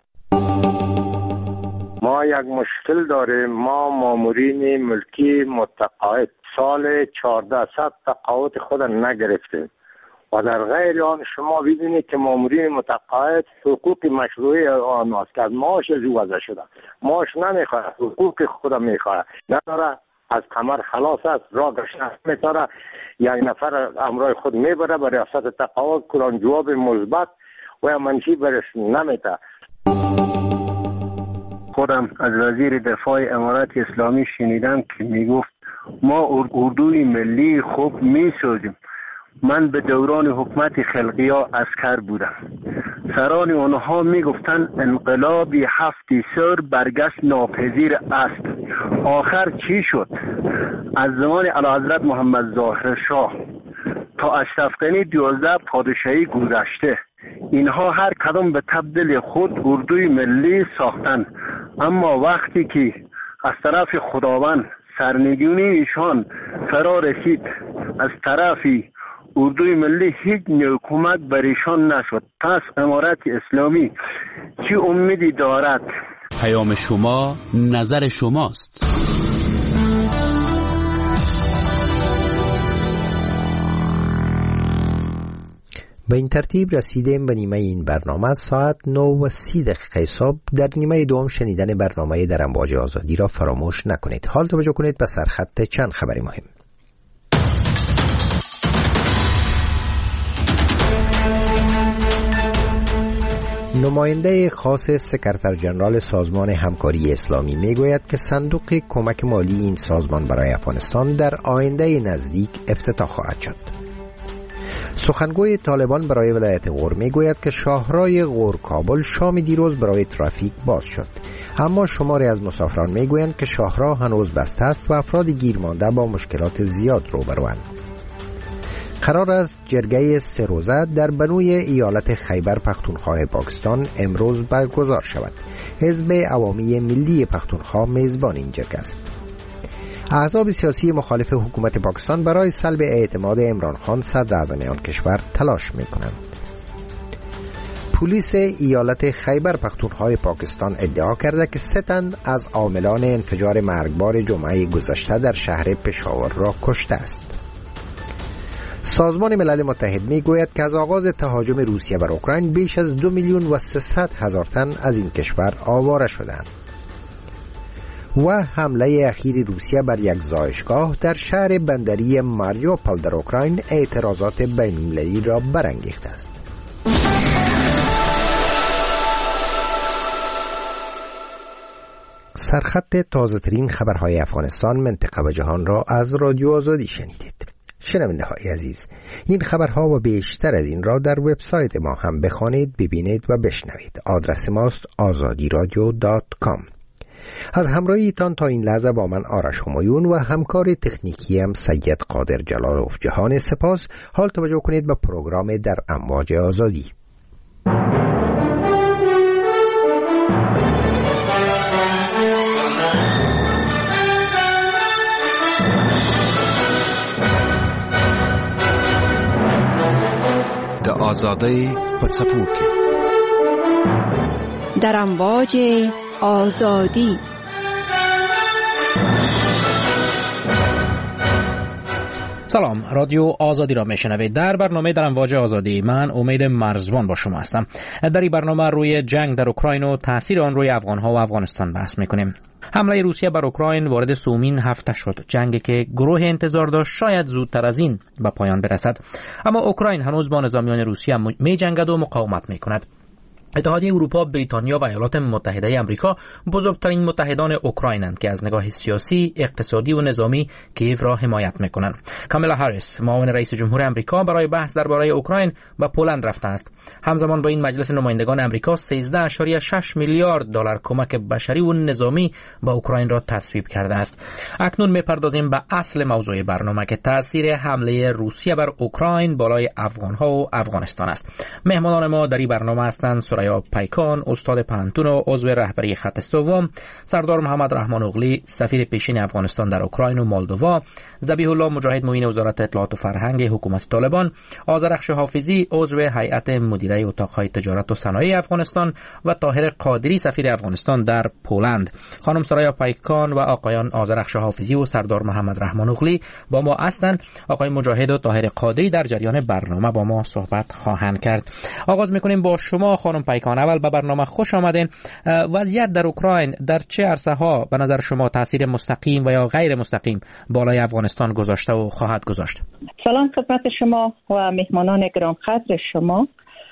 ما یک مشکل داریم. ما مامورین ملکی متقاعد سال 1400 تقاعد خود نگرفتیم و در غیر آن شما ببینید که مامورین متقاعد حقوق مشروعی آنهاست که از معاش از وضع شده. معاش نمیخواد، حقوق خود میخواد، نداره، از کمر خلاص است، راه گشتن میتاره، یک نفر امرای خود میبره به ریاست تقاعد، کلان جواب مثبت و منفی برش نمیده. خودم از وزیر دفاع امارات اسلامی شنیدم که میگفت ما اردوی ملی خوب میسازیم. من به دوران حکومت خلقیا عسکر بودم. سران آنها میگفتن انقلابی 7 سر برگشت ناپذیر است. آخر چی شد؟ از زمان اعلیحضرت محمد ظاهر شاه تا اشرف غنی 12 پادشاهی گذشته، اینها هر کدام به تبدیل خود اردوی ملی ساختن، اما وقتی که از طرف خداوند سرنگونی ایشان فرا رسید از طرفی اردوی ملی هیچ کمک بر ایشان نشد. پس امارت اسلامی چه امیدی دارد؟ پیام شما نظر شماست. به این ترتیب رسیدیم به نیمه این برنامه. ساعت 9:30 صبح. در نیمه دوم شنیدن برنامه در امواج آزادی را فراموش نکنید. حال توجه کنید به سرخط چند خبر مهم. نماینده خاص سکرتر جنرال سازمان همکاری اسلامی میگوید که صندوق کمک مالی این سازمان برای افغانستان در آینده نزدیک افتتاح خواهد شد. سخنگوی طالبان برای ولایت غور میگوید که شاهراه غور کابل شام دیروز برای ترافیک باز شد، اما شماری از مسافران میگویند که شاهراه هنوز بسته است و افراد گیر مانده با مشکلات زیاد روبروند. قرار است جرگه 3 روزه در بنوی ایالت خیبر پختونخوا پاکستان امروز برگزار شود. حزب عوامی ملی پختونخوا میزبان این جرگه است. احزاب سیاسی مخالف حکومت پاکستان برای سلب اعتماد عمران خان صدر اعظم آن کشور تلاش می‌کنند. پلیس ایالت خیبر پختونخوا پاکستان ادعا کرده که 3 تن از عاملان انفجار مرگبار جمعه گذشته در شهر پشاور را کشته است. سازمان ملل متحد میگوید که از آغاز تهاجم روسیه بر اوکراین بیش از 2,300,000 تن از این کشور آواره شدند. و حمله اخیر روسیه بر یک زایشگاه در شهر بندری ماریوپول در اوکراین اعتراضات بین‌المللی را برانگیخته است. سرخط تازه‌ترین خبرهای افغانستان، منطقه و جهان را از رادیو آزادی شنیدید. شنونده های عزیز، این خبرها و بیشتر از این را در وبسایت ما هم بخوانید، ببینید و بشنوید. آدرس ماست azadiradio.com. از همراهیتان تا این لحظه با من آرش همایون و همکار تکنیکی هم سید قادر جلالوف جهان سپاس. حال توجه کنید به پروگرام در امواج آزادی. د آزادۍ په څپو کې در امواج آزادی. سلام، رادیو آزادی را میشنوید. در برنامه در امواج آزادی من امید مرزبان با شما هستم. در این برنامه روی جنگ در اوکراین و تاثیر آن روی افغانها و افغانستان بحث میکنیم. حمله روسیه بر اوکراین وارد سومین هفته شد، جنگی که گروه انتظار داشت شاید زودتر از این به پایان برسد، اما اوکراین هنوز با نظامیان روسیه می جنگد و مقاومت میکند. اتحادیه اروپا، بریتانیا و ایالات متحده آمریکا بزرگترین متحدان اوکراینند که از نگاه سیاسی، اقتصادی و نظامی کیف را حمایت میکنند. کامالا هاریس، معاون رئیس جمهور آمریکا، برای بحث درباره اوکراین به پولند رفته است. همزمان با این مجلس نمایندگان آمریکا 13.6 میلیارد دلار کمک بشری و نظامی به اوکراین را تصویب کرده است. اکنون میپردازیم به اصل موضوع برنامه که تاثیر حمله روسیه بر اوکراین بالای افغانها و افغانستان است. مهمانان ما در این برنامه هستند سریا پیکان، استاد پانتون و عضو رهبری خط سوم، سردار محمد رحمان اغلی، سفیر پیشین افغانستان در اوکراین و مولدووا، ذبیح الله مجاهد معین وزارت اطلاعات و فرهنگ حکومت طالبان، آذرخش حافظی عضو هیئت مدیره اتاقهای تجارت و صنایع افغانستان و طاهر قادری سفیر افغانستان در پولند. خانم سریا پیکان و آقایان آذرخش حافظی و سردار محمد رحمان اغلی با ما هستند. آقای مجاهد و طاهر قادری در جریان برنامه با ما صحبت خواهند کرد. آغاز می‌کنیم با شما خانم پیکان. اول به برنامه خوش آمدین. وضعیت در اوکراین در چه عرصه‌ها به نظر شما تاثیر مستقیم و یا غیر مستقیم بالای افغانستان گذاشته و خواهد گذاشت؟ سلام خدمت شما و مهمانان گرانقدر شما.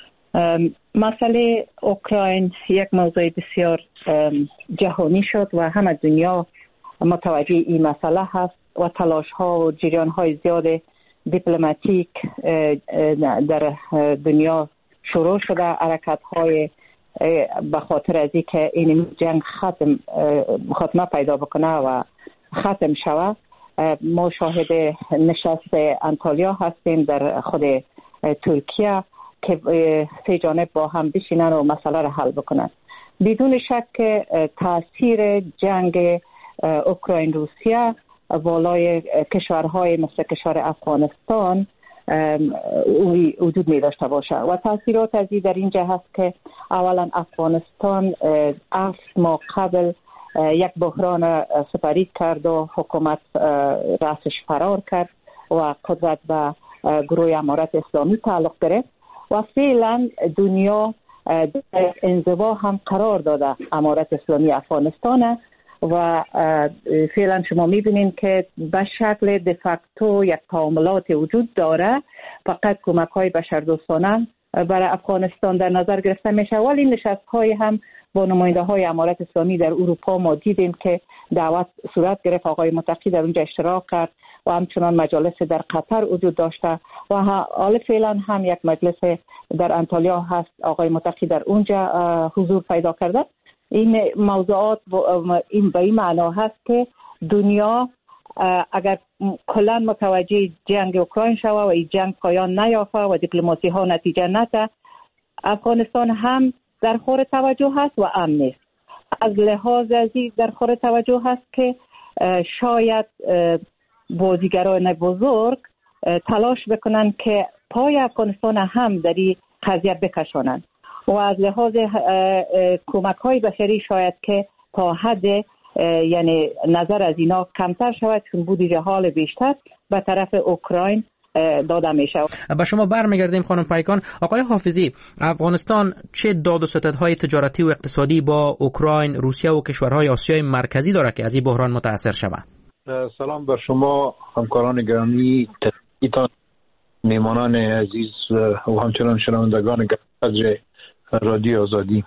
مسئله اوکراین یک موضوع بسیار جهانی شد و همه دنیا متوجه این مسئله هست و تلاش‌ها و جریان‌های زیاد دیپلماتیک در دنیا شروع شده. حرکت‌های به خاطر از اینکه این جنگ خاتمه پیدا بکنه و ختم شود. ما شاهد نشست انطالیا هستیم در خود ترکیه که 3 جانب با هم بشینن و مسئله را حل بکنن. بدون شک تاثیر جنگ اوکراین روسیه بالای کشورهای مثل کشور افغانستان وجود می داشته باشه و تاثیرات از این در اینجا هست که اولا افغانستان 8 ماه قبل یک بحران سپری کرد و حکومت رأسش فرار کرد و قدرت به گروه امارت اسلامی تعلق گرفت و فعلا دنیا در انزوا هم قرار داده امارت اسلامی افغانستان و فعلا شما میبینین که به شکل دفاکتو یک تعاملات وجود داره، فقط کمک های بشردوستانه برای افغانستان در نظر گرفته میشه. ولی نشست های هم با نماینده های امارت اسلامی در اروپا ما دیدیم که دعوت صورت گرفت، آقای متقی در اونجا اشتراک کرد و همچنان مجالس در قطر وجود داشته و حالا فعلا هم یک مجلس در انطالیا هست، آقای متقی در اونجا حضور پیدا کرده. این موضوعات این به این معنا هست که دنیا اگر کلا متوجه جنگ اوکراین شوه و این جنگ پایان نیافته و دیپلماسی ها نتیجه نده، افغانستان هم در خور توجه هست و امن است. از لحاظ ازی در خور توجه هست که شاید بازیگران بزرگ تلاش بکنن که پای افغانستان هم در این قضیه بکشانند و از لحاظ کمک های بشری شاید که تا حد یعنی نظر از اینا کمتر شود، چون بودجه حال بیشتر به طرف اوکراین داده می شود. با شما برمیگردیم خانم پیکان. آقای حافظی، افغانستان چه داد و ستدهای تجارتی و اقتصادی با اوکراین، روسیه و کشورهای آسیای مرکزی داره که از این بحران متاثر شود؟ سلام بر شما همکاران گرامی، ایتان میمانان عزیز و همچنان شنوندگان قدر رادیو آزادی.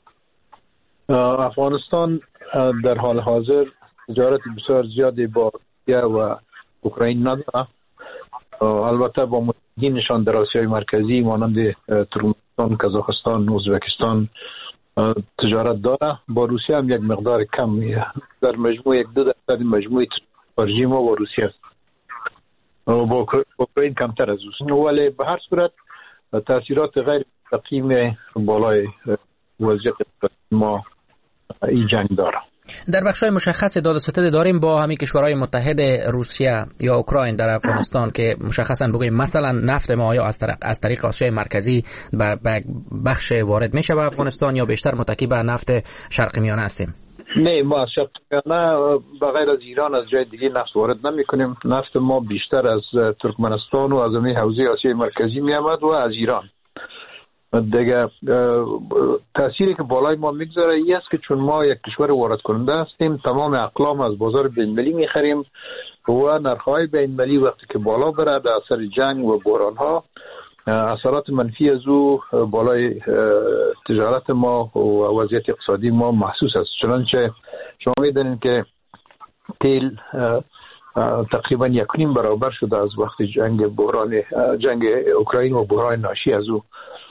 افغانستان در حال حاضر تجارت بسیار زیادی با روسیه و اوکراین نداره. البته با متحدینشان در آسیای مرکزی مانند ترکمنستان، کازاخستان، ازبکستان تجارت داره. با روسیه هم یک مقدار کم، در مجموع 1-2% مجموع خارجی ما با روسیه است. با اوکراین کمتر از اوست. ولی به هر صورت تاثیرات غیر مستقیم بالای وضعیت ما این جنگ داره. در بخش‌های مشخص داد و ستد داریم با همین کشورهای متحد روسیه یا اوکراین در افغانستان که مشخصا بگوییم مثلا نفت ما یا از طریق آسیای مرکزی به بخش وارد میشه به افغانستان یا بیشتر متکی به نفت شرق میانه هستیم؟ نه، ما از شرق میانه بغیر از ایران از جای دیگه نفت وارد نمی کنیم. نفت ما بیشتر از ترکمنستان و از همین حوزه آسیای مرکزی می آمد و از ایران. دیگه تأثیری که بالای ما میگذاره این است که چون ما یک کشور وارد کننده هستیم، تمام اقلام از بازار بین‌المللی میخریم و نرخ‌های بین‌المللی وقتی که بالا بره در اثر جنگ و بحران‌ها، اثرات منفی از او بالای تجارت ما و وضعیت اقتصادی ما محسوس است. چنانچه شما می‌دونید که تیل تقریبا 1.5 برابر شده از وقت جنگ اوکراین و بحران ناشی از او.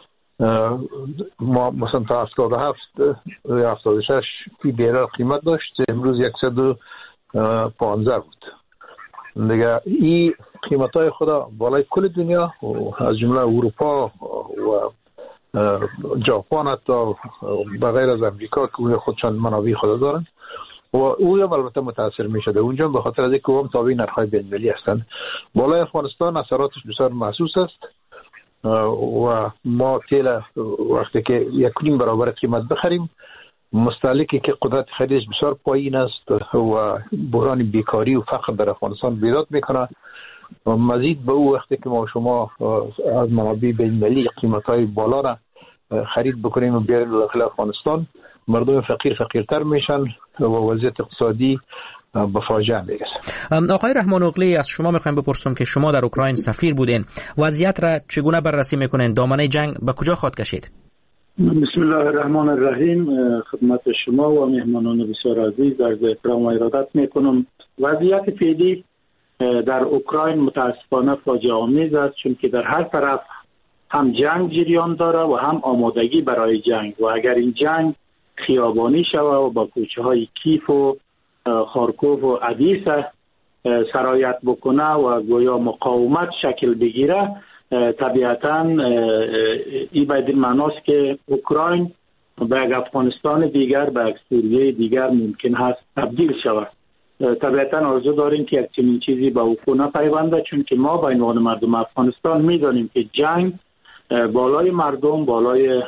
ما مثلا تا 77 یا 76 فی بیرل قیمت داشت، امروز 115 بود. دیگه این قیمت‌های خدا بالای کل دنیا و از جمله اروپا و ژاپن حتی بغیر از امریکا که خودشان منابع خود دارن و او هم البته متاثر میشده اونجا به خاطر از اینکه هم تابع نرخ‌های بین‌المللی هستند. بالای افغانستان اثراتش بسیار محسوس است و ما تیل وقتی که 1.5 برابر قیمت بخریم، مستهلکی که قدرت خریدش بسیار پایین است و بحران بیکاری و فقر در افغانستان بیداد میکنه. مزید به او وقتی که ما شما از منابع بین‌المللی قیمت‌های بالا را خرید بکنیم و بیاریم داخل افغانستان، مردم فقیرتر میشن و وضعیت اقتصادی به فاجعه میرسه. آقای رحمان اغلی، از شما میخوایم بپرسم که شما در اوکراین سفیر بودین، وضعیت را چگونه بررسی میکنین؟ دامنه جنگ به کجا خواهد کشید؟ بسم الله الرحمن الرحیم. خدمت شما و مهمانان بسیار عزیز عرض احترام و ارادت میکنم. وضعیت فعلی در اوکراین متاسفانه فاجعه آمیز است، چون که در هر طرف هم جنگ جریان داره و هم آمادگی برای جنگ و اگر این جنگ خیابانی شود و با کوچه های کیف و خارکوف و ادیسه سرایت بکنه و گویا مقاومت شکل بگیره، طبیعتاً این باید معناست که اوکراین به یک افغانستان دیگر، به یک سوریه دیگر ممکن هست تبدیل شود طبیعتا آرزو داریم که یک چنین چیزی به وقوع نپیونده، چون که ما به عنوان مردم افغانستان میدانیم که جنگ بالای مردم، بالای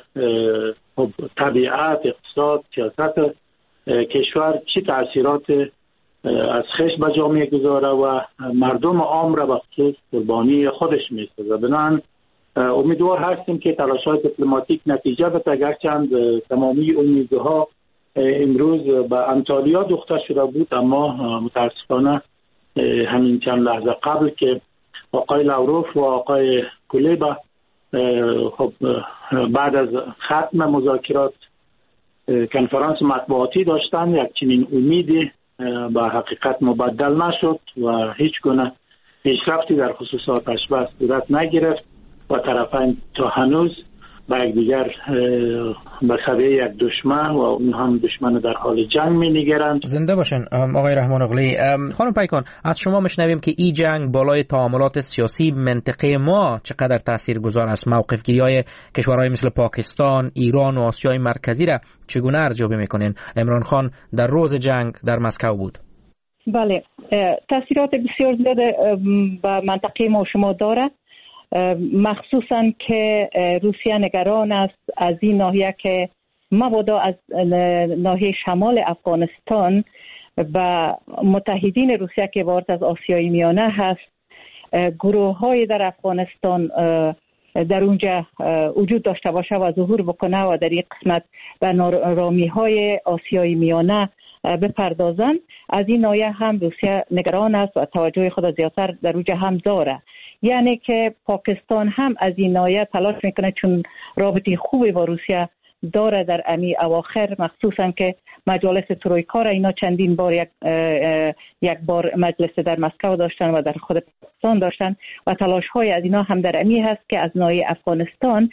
طبیعت، اقتصاد، سیاست کشور چی تاثیرات از خشم به جامعه گذاره و مردم عام را به خصوص قربانی خودش میسازه. بنابراین امیدوار هستیم که تلاش‌های دیپلماتیک نتیجه بده، گرچند تمامی امیدها امروز به انطالیا دوخته شده بود، اما متاسفانه همین چند لحظه قبل که آقای لاوروف و آقای کولیبا خب بعد از ختم مذاکرات کنفرانس مطبوعاتی داشتن، یک چنین امیدی به حقیقت مبدل نشد و هیچ گونه پیشرفتی در خصوص آتش بس صورت نگرفت و طرفین تا هنوز با یکدیگر به صدای یک دشمن و اون هم دشمن در حال جنگ می‌نگرند. زنده باشن آقای رحمان اغلی. خانم پیکان، از شما میشنویم که این جنگ بالای تعاملات سیاسی منطقه ما چقدر تاثیرگذار است. موقف گیری‌های کشورهای مثل پاکستان، ایران و آسیای مرکزی را چگونه ارزیابی میکنین؟ عمران خان در روز جنگ در مسکو بود. بله، تاثیرات بسیار زیاد به منطقه ما شما داره، مخصوصا که روسیه نگران است از این ناحیه که مبادا از ناحیه شمال افغانستان و متحدین روسیه که وارد از آسیای میانه هست، گروه های در افغانستان در اونجا وجود داشته باشه و ظهور بکنه و در این قسمت به نارامی های آسیای میانه بپردازن. از این ناحیه هم روسیه نگران است و توجه خود زیادتر در اونجا هم داره. یعنی که پاکستان هم از این ناحیه تلاش میکنه، چون رابطه خوبی با روسیه داره در امی اواخر، مخصوصا که مجالس ترویکا را اینا چندین بار یک بار مجلس در مسکو داشتن و در خود پاکستان داشتن و تلاش های از اینا هم در امی هست که از ناحیه افغانستان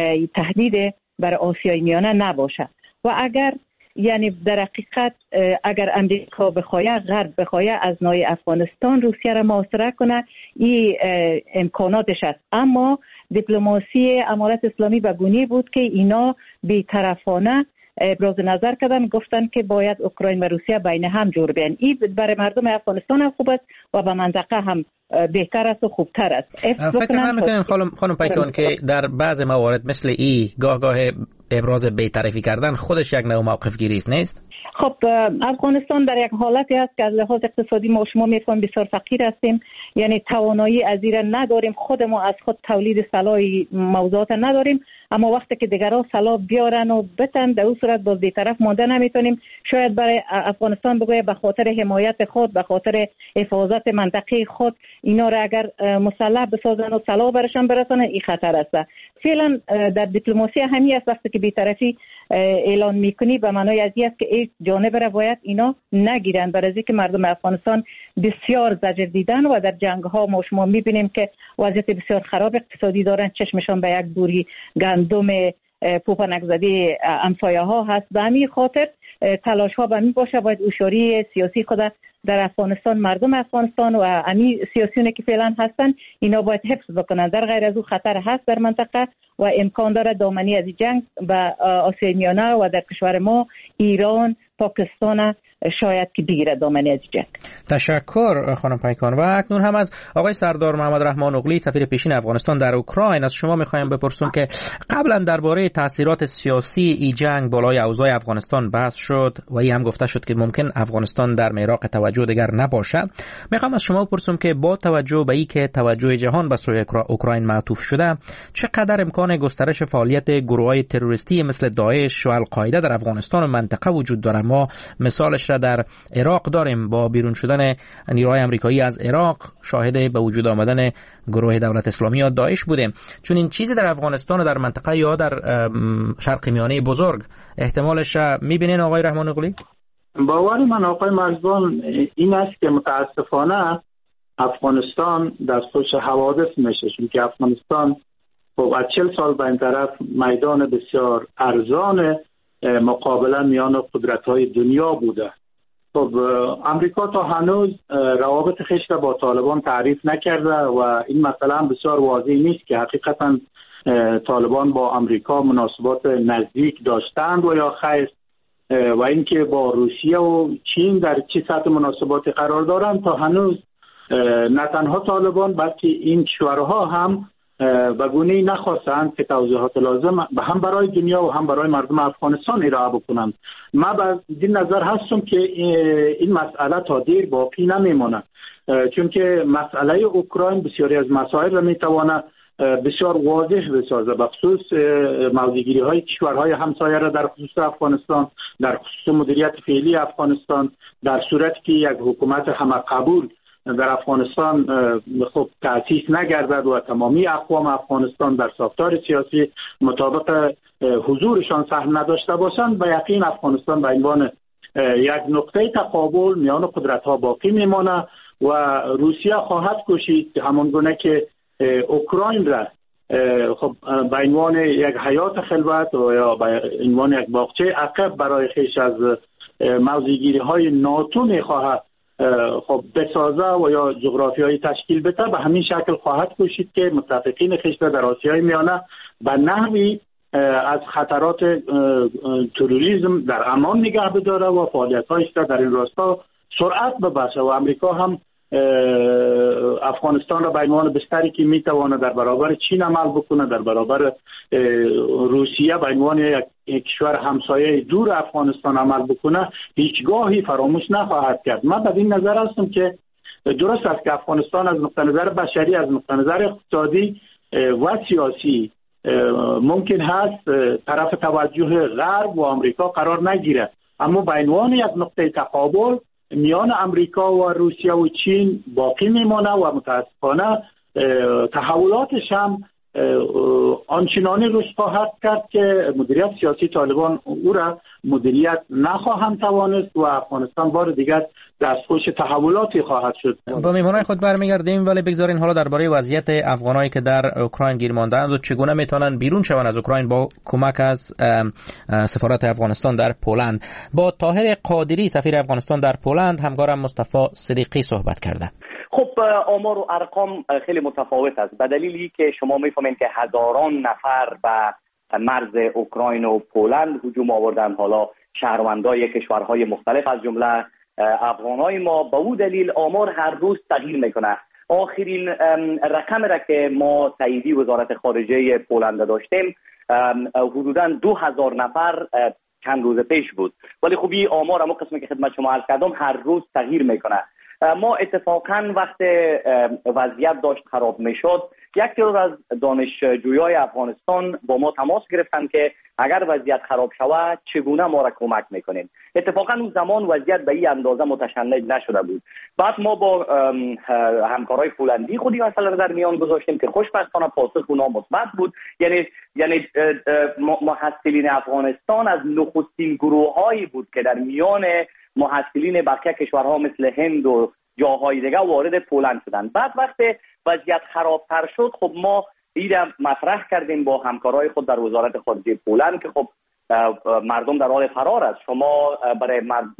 تهدید بر آسیای میانه نباشه. و اگر یعنی در حقیقت اگر امریکا بخواه، غرب بخواه از ناحیه افغانستان روسیه را محاصره کنه، این امکاناتش است. اما دیپلماسی امارت اسلامی به گونه بود که اینا بی‌طرفانه ابراز نظر کردن، گفتن که باید اوکراین و روسیه بین هم جور بیان. این برای مردم افغانستان هم خوب است و به منطقه هم بهتر است و خوبتر است. فکر نمی‌کنین خانم پیکان که در بعض موارد مثل این گاه ابراز بی‌طرفی کردن خودش یک نوع موقف گیری است، نیست؟ خب افغانستان در یک حالتی است که از لحاظ اقتصادی ما شما میفهمیم بسیار فقیر هستیم، یعنی توانایی از این نداریم، خود ما از خود تولید سلاح موضوعات نداریم، اما وقتی که دیگران سلاح بیارن و بتن در اون صورت باز بی‌طرف مانده نمیتونیم. شاید برای افغانستان بگویه به خاطر حمایت خود، به خاطر حفاظت منطقه خود اینا را اگر مسلح بسازن و سلاح برشان برسانن، این خطر است. فعلا در دیپلماسی همین است، وقتی که بی‌طرفی اعلان میکنی به معنای از این است که این جانب را باید اینا نگیرن، برای اینکه مردم افغانستان بسیار زجر دیدن و در جنگ ها ما شما میبینیم که وضعیت بسیار خراب اقتصادی دارن، چشمشان به یک بوری گندم پوپنک زده امسایه ها هست. به همین خاطر تلاش ها به می باشه باید هوشیاری سیاسی خود در افغانستان، مردم افغانستان و امی سیاسیونی که فعلا هستن اینا باید حفظ بکنن. در غیر از او خطر هست در منطقه و امکان داره دامنی از جنگ به آسیای میانه و در کشور ما ایران، پاکستان شاید که بگیره دامنی از جنگ. تشکر خانم پیکان. و اکنون هم از آقای سردار محمد رحمان اغلی سفیر پیشین افغانستان در اوکراین از شما میخوایم بپرسیم که قبلا درباره تاثیرات سیاسی ای جنگ بالای اوضاع افغانستان بحث شد و این هم گفته شد که ممکن افغانستان در میراق توجه دیگر نباشد. میخوام از شما بپرسم که با توجه به این که توجه جهان به سوی اوکراین معطوف شده، چقدر امکان گسترش فعالیت گروه‌های تروریستی مثل داعش و القاعده در افغانستان و منطقه وجود داره؟ ما مثالش را در عراق داریم، با بیرون شدن نیروهای آمریکایی از عراق شاهد به وجود آمدن گروه دولت اسلامی یا داعش بودیم. چون این چیزی در افغانستان و در منطقه یا در شرق میانه بزرگ احتمالش میبینین آقای رحمان اغلی؟ باور من آقای مرزبان این است که متاسفانه افغانستان در خودش حوادث میشه، چون که افغانستان خب از 40 سال به این طرف میدان بسیار ارزان مقابله میان قدرت‌های دنیا بوده. خب امریکا تا هنوز روابط خویش را با طالبان تعریف نکرده و این مسئله هم بسیار واضح نیست که حقیقتا طالبان با امریکا مناسبات نزدیک داشتند و یا خیر. و اینکه با روسیه و چین در چه سطح مناسباتی قرار دارند تا هنوز نه تنها طالبان بلکه این کشورها هم به گونه‌ای نخواستند که توضیحات لازم هم برای دنیا و هم برای مردم افغانستان ارائه بکنند. من به این نظر هستم که این مسئله تا دیر باقی نمیمونه، چون که مسئله اوکراین بسیاری از مسائل را میتونه بسیار واضح بسازه، به خصوص موضع‌گیری های کشورهای همسایه را در خصوص افغانستان، در خصوص مدیریت فعلی افغانستان، در صورتی که یک حکومت همه قبول در افغانستان خب تأسیس نگردد و تمامی اقوام افغانستان در ساختار سیاسی مطابق حضورشان سهم نداشته باشند، به یقین افغانستان به عنوان یک نقطه تقابل میان قدرت‌ها باقی میمانه و روسیه خواهد کوشید همان گونه که اوکراین را خب به عنوان یک حیات خلوت و یا به عنوان یک باغچه عقب برای خیش از موضع‌گیری های ناتو میخواهد خب بسازه و یا جغرافیایی تشکیل بده، به همین شکل خواهد کوشید که متفقین خیش را در آسیای میانه به نحوی از خطرات تروریسم در امان نگه بداره و فعالیت‌هایش را در این راستا سرعت ببخشه و امریکا هم افغانستان را به عنوان بستری که میتواند در برابر چین عمل بکنه، در برابر روسیه به عنوان یک کشور همسایه دور افغانستان عمل بکنه، هیچگاهی فراموش نخواهد کرد. من به این نظر هستم که درست است که افغانستان از نقطه نظر بشری، از نقطه نظر اقتصادی و سیاسی ممکن هست طرف توجه غرب و آمریکا قرار نگیره، اما به عنوان یک نقطه تقابل میان امریکا و روسیه و چین باقی میمانه و متاسفانه تحولاتش هم آنچنانی رشد خواهد کرد که مدیریت سیاسی طالبان او را مدیریت نخواهند توانست و افغانستان بار دیگر دستخوش تحولاتی خواهد شد. با میهمانای خود برمیگردیم، ولی بگذارین حالا درباره وضعیت افغانایی که در اوکراین گیر مانده‌اند و چگونه میتونن بیرون شوند از اوکراین با کمک از سفارت افغانستان در پولند. با طاهر قادری سفیر افغانستان در پولند همکارم مصطفی صدیقی صحبت کرده. خب آمار و ارقام خیلی متفاوت است، به دلیلی که شما میفهمید که هزاران نفر به مرز اوکراین و پولند هجوم آوردن، حالا شهروندای کشورهای مختلف از جمله افغانای ما. به او دلیل آمار هر روز تغییر میکنه. آخرین رقم را که ما تاییدی وزارت خارجه پولند داشتیم حدوداً 2000 نفر چند روز پیش بود، ولی خب این آمار اما قسمی که خدمت شما عرض کردم هر روز تغییر میکنه. ما اتفاقاً وقت وضعیت داشت خراب میشد، یک تعداد از دانشجویای افغانستان با ما تماس گرفتن که اگر وضعیت خراب شود چگونه ما را کمک میکنین. اتفاقاً اون زمان وضعیت به این اندازه متشنج نشده بود. بعد ما با همکارای پولندی خودی مسئله را در میان گذاشتیم که خوشبختانه پاسخ اونا مثبت بود. یعنی محصلین افغانستان از نخستین گروه‌هایی بود که در میان محصلین بقیه کشورها مثل هند و جاهای دیگه وارد پولند شدند. بعد وقت وضعیت خرابتر شد، خب ما ایده مطرح کردیم با همکارای خود در وزارت خارجه پولند که خب مردم در حال فرار است، شما برای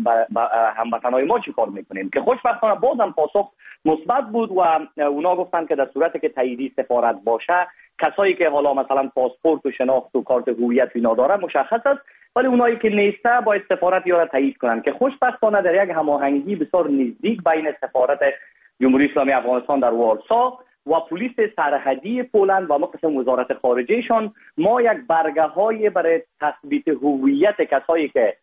هموطنای ما چی کار میکنیم؟ که خوشبختانه بازم پاسخ مثبت بود و اونا گفتن که در صورتی که تاییدی سفارت باشه، کسایی که حالا مثلا پاسپورت و شناخت و کارت هویت اینا داره مشخص است، ولی اونایی که نیسته باید سفارت یا را تایید کنن. که خوشبختانه در یک هماهنگی بسیار نزدیک بین سفارت جمهوری اسلامی افغانستان در وارسا و پلیس سرحدی پولند و قسم وزارت خارجهشان ما یک برگه‌های برای تثبیت هویت کسایی که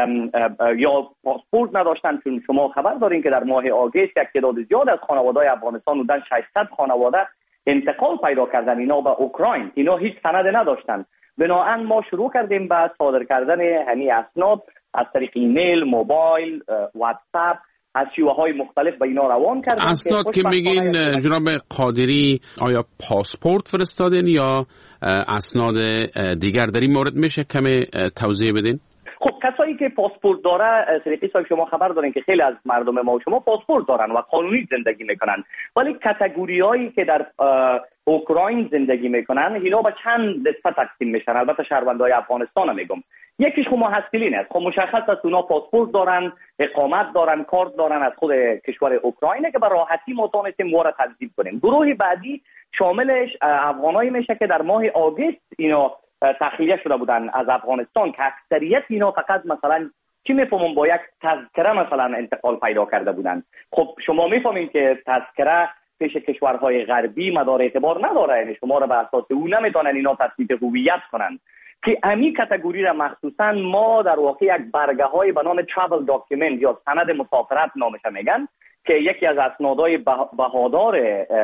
یا پاسپورت نداشتن، چون شما خبر دارین که در ماه آگوست یک تعداد زیاد از خانواده‌های افغانستان بودن، 600 خانواده انتقال پیدا کردن اینا به اوکراین، اینا هیچ سند نداشتن. بنابراین ما شروع کردیم به صادر کردن همین اسناد از طریق ایمیل، موبایل، واتساپ، از شیوه‌های مختلف به اینا روان کردیم. اسناد که میگین جناب قادری، آیا پاسپورت فرستادین یا اسناد دیگر در این مورد میشه کمی توضیح بدین؟ خب کسایی که پاسپورت داره، صدیقی صاحب شما خبر دارین که خیلی از مردم ما و شما پاسپورت دارن و قانونی زندگی میکنن، ولی کاتگوریایی که در اوکراین زندگی میکنن اینا به چند دسته تقسیم میشن. البته شهروندای افغانستان میگم، یکیش خب محصلین است، خب مشخص است اونا پاسپورت دارن، اقامت دارن، کارت دارن از خود کشور اوکراینه که به راحتی ما تونستیم ما را تنظیم کنیم. گروه بعدی شاملش افغانایی میشه که در ماه آگوست اینا تخلیه شده بودن از افغانستان که اکثریت اینا فقط مثلا چی میفهمم با یک تذکره مثلا انتقال پیدا کرده بودن. خب شما میفهمین که تذکره پیش کشورهای غربی مدار اعتبار نداره، یعنی شما را به اساس اون نمیتونن اینا تثبیت هویت کنن که همین کاتگوری را مخصوصا ما در واقع یک برگه های به نام travel document یا سند مسافرت نامش میگن که یکی از اسنادهای بهادار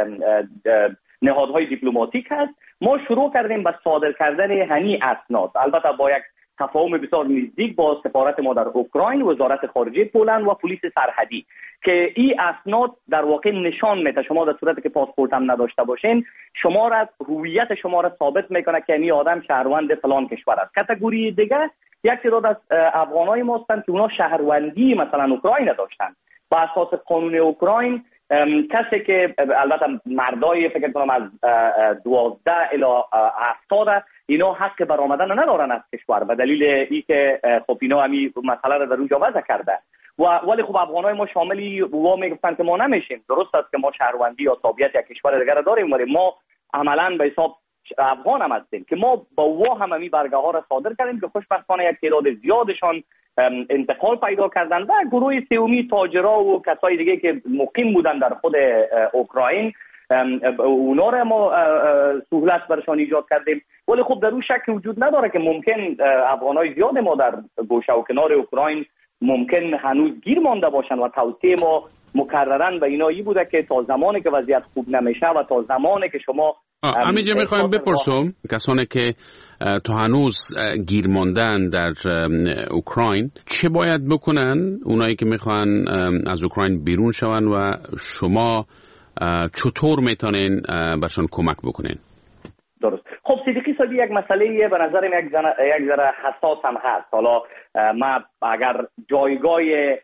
نهادهای دیپلماتیک هست. ما شروع کردیم به صادر کردن همین اسناد، البته با یک تفاهم بسیار نزدیک با سفارت ما در اوکراین، وزارت خارجه پولند و پلیس سرحدی که این اسناد در واقع نشان میده شما در صورتی که پاسپورت هم نداشته باشین شما را هویت شما را ثابت میکنه که این آدم شهروند فلان کشور است. کاتگوری دیگه یک تعداد از افغانای ما هستند که اونا شهروندی مثلا اوکراین داشتن. با اساس قانون اوکراین کسی که البته مردای فکر کنم از 12 الی 70 اینا حق برآمدن ندارن از کشور به دلیل اینکه خب اینا همین مسئله رو در اونجا وضع کرده ولی خب افغانای ما شاملی و میگفتن که ما نمیشیم. درست است که ما شهروندی یا تابعیت یک کشور دیگر داریم ولی ما عملاً به حساب افغان هم هستیم که ما با وا همین برگه ها را صادر کردیم که خوشبختانه یک تعداد زیادشان انتقال پیدا کردن و گروه سومی تاجرها و کسای دیگه که مقیم بودن در خود اوکراین اونا را ما سهولت برشان ایجاد کردیم. ولی خب در اون شک وجود نداره که ممکن افغانای زیاد ما در گوشه و کنار اوکراین ممکن هنوز گیر مانده باشن و توصیه ما مکررن به اینایی بوده که تا زمانی که وضعیت خوب نمیشه و تا زمانی که شما همینجا میخوایم بپرسم کسانی که تا هنوز گیر ماندن در اوکراین چه باید بکنن؟ اونایی که میخوان از اوکراین بیرون شون و شما چطور میتونین برشان کمک بکنین؟ درست. خب صدیقی صاحبی یک مسئله به نظرم یک ذره حساس هم هست. حالا ما اگر جایگاه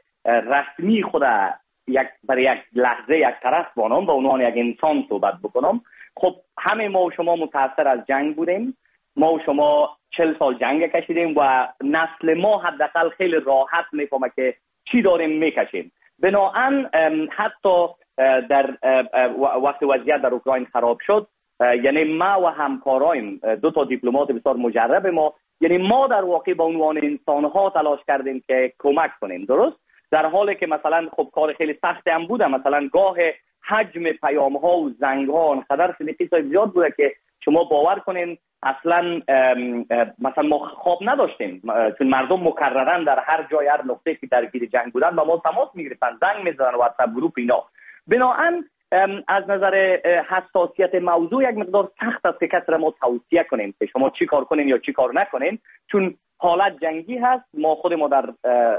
رسمی خود برای یک لحظه یک طرف بانم به عنوان یک انسان صحبت بکنم، خب همه ما و شما متاثر از جنگ بودیم، ما و شما 40 سال جنگ کشیدیم و نسل ما حداقل خیلی راحت میفهمه که چی داریم میکشیم. بنابراین حتی در وقت وضعیت در اوکراین خراب شد، یعنی ما و همکارایم 2 دیپلمات بسیار مجرب ما، یعنی ما در واقع به عنوان انسان‌ها تلاش کردیم که کمک کنیم. درست؟ در حالی که مثلا خب کار خیلی سخت هم بوده، مثلا گاه حجم پیام‌ها و زنگ‌ها انقدر زیاد بوده که شما باور کنین اصلا مثلا ما خواب نداشتیم چون مردم مکررن در هر جای هر نقطه که درگیر جنگ بودن با ما تماس میگرفتن، زنگ میزدن و واتساپ گروپ اینا. بنابراین از نظر حساسیت موضوع یک مقدار سخت است که کسی را ما توصیه کنیم که شما چی کار کنین یا چی کار نکنین، چون حالت جنگی هست، ما خود ما در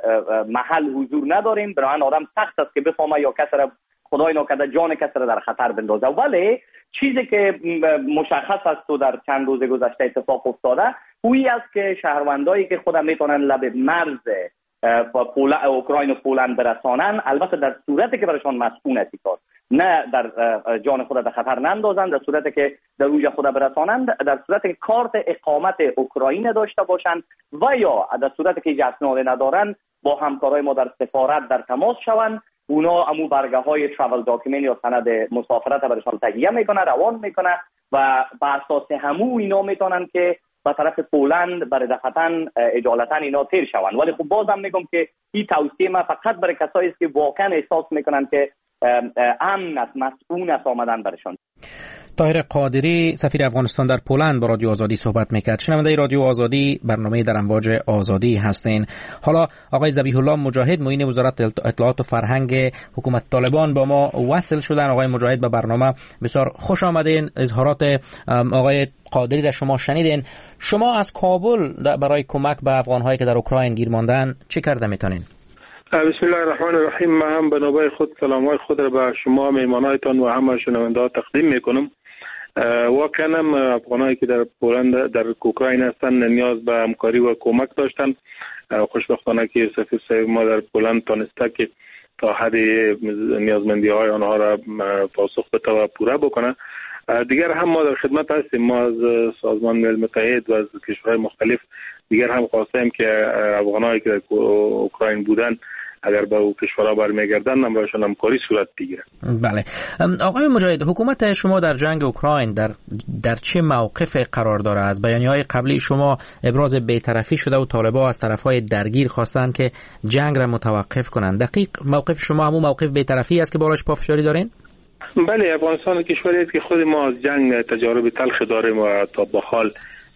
محل حضور نداریم. بنابراین آدم سخت است که بفهمه یا کسی را خدای ناکرده جان کسی را در خطر بندازه. ولی چیزی که مشخص است و در چند روز گذشته اتفاق افتاده اویی است که شهروندایی که خودم میتونن لب مرز اوکراین و پولند برسانن، البته در صورتی که برایشان مسئول است کار، نه در جان خود در خطر نندازن، در صورتی که در اوج خود برسانن، در صورتی که کارت اقامت اوکراین داشته باشند و یا در صورتی که اسناد ندارن با همکارای ما در سفارت در تماس شوند. اونا امو برگه های travel document یا سند مسافرت برایشان تهیه میکنه، روان میکنه و با اساس همو اینا میتونن که به طرف پولند برای دفتن اجالتا اینا تیر شوند. ولی خب بازم میگم که این توصیه ما فقط برای کسایی است که واقعا احساس میکنن که امن است، مسئول است آمدن برشان. طاهر قادری سفیر افغانستان در پولند با رادیو آزادی صحبت میکرد. شنونده رادیو آزادی، برنامه در امواج آزادی هستین. حالا آقای ذبیح الله مجاهد معین وزارت اطلاعات و فرهنگ حکومت طالبان با ما وصل شدن. آقای مجاهد به برنامه بسیار خوش آمدین. اظهارات آقای قادری را شما شنیدین. شما از کابل برای کمک به افغان‌هایی که در اوکراین گیر ماندن چه کرده میتونین؟ بسم الله الرحمن الرحیم. من هم به نوبه خود سلام‌های خود را به شما میهمانایتان و همه شنونده‌ها تقدیم میکنم. واقعا افغانایی که در پولند در اوکراین هستند نیاز به همکاری و کمک داشتند. خوشبختانه که سفیر صاحب ما در پولند تونسته که تا حد نیازمندی‌های آنها را پاسخ بده و پوره بکنه. دیگر هم ما در خدمت هستیم. ما از سازمان ملل متحد و از کشورهای مختلف دیگر هم خواستیم که افغانایی که در اوکراین بودن اگر به او کشورها برمیگردن هم باشون همکاری صورت بگیره. بله آقای مجاهد، حکومت شما در جنگ اوکراین در چه موقف قرار داره؟ از بیانیه‌های قبلی شما ابراز بی‌طرفی شده و طالبان از طرف‌های درگیر خواستن که جنگ را متوقف کنند. دقیق موقف شما همون موقف بی‌طرفی است که بالاش پافشاری دارین؟ بله، افغانستان کشوری است که خود ما از جنگ تجارب تلخ داریم و تا به حال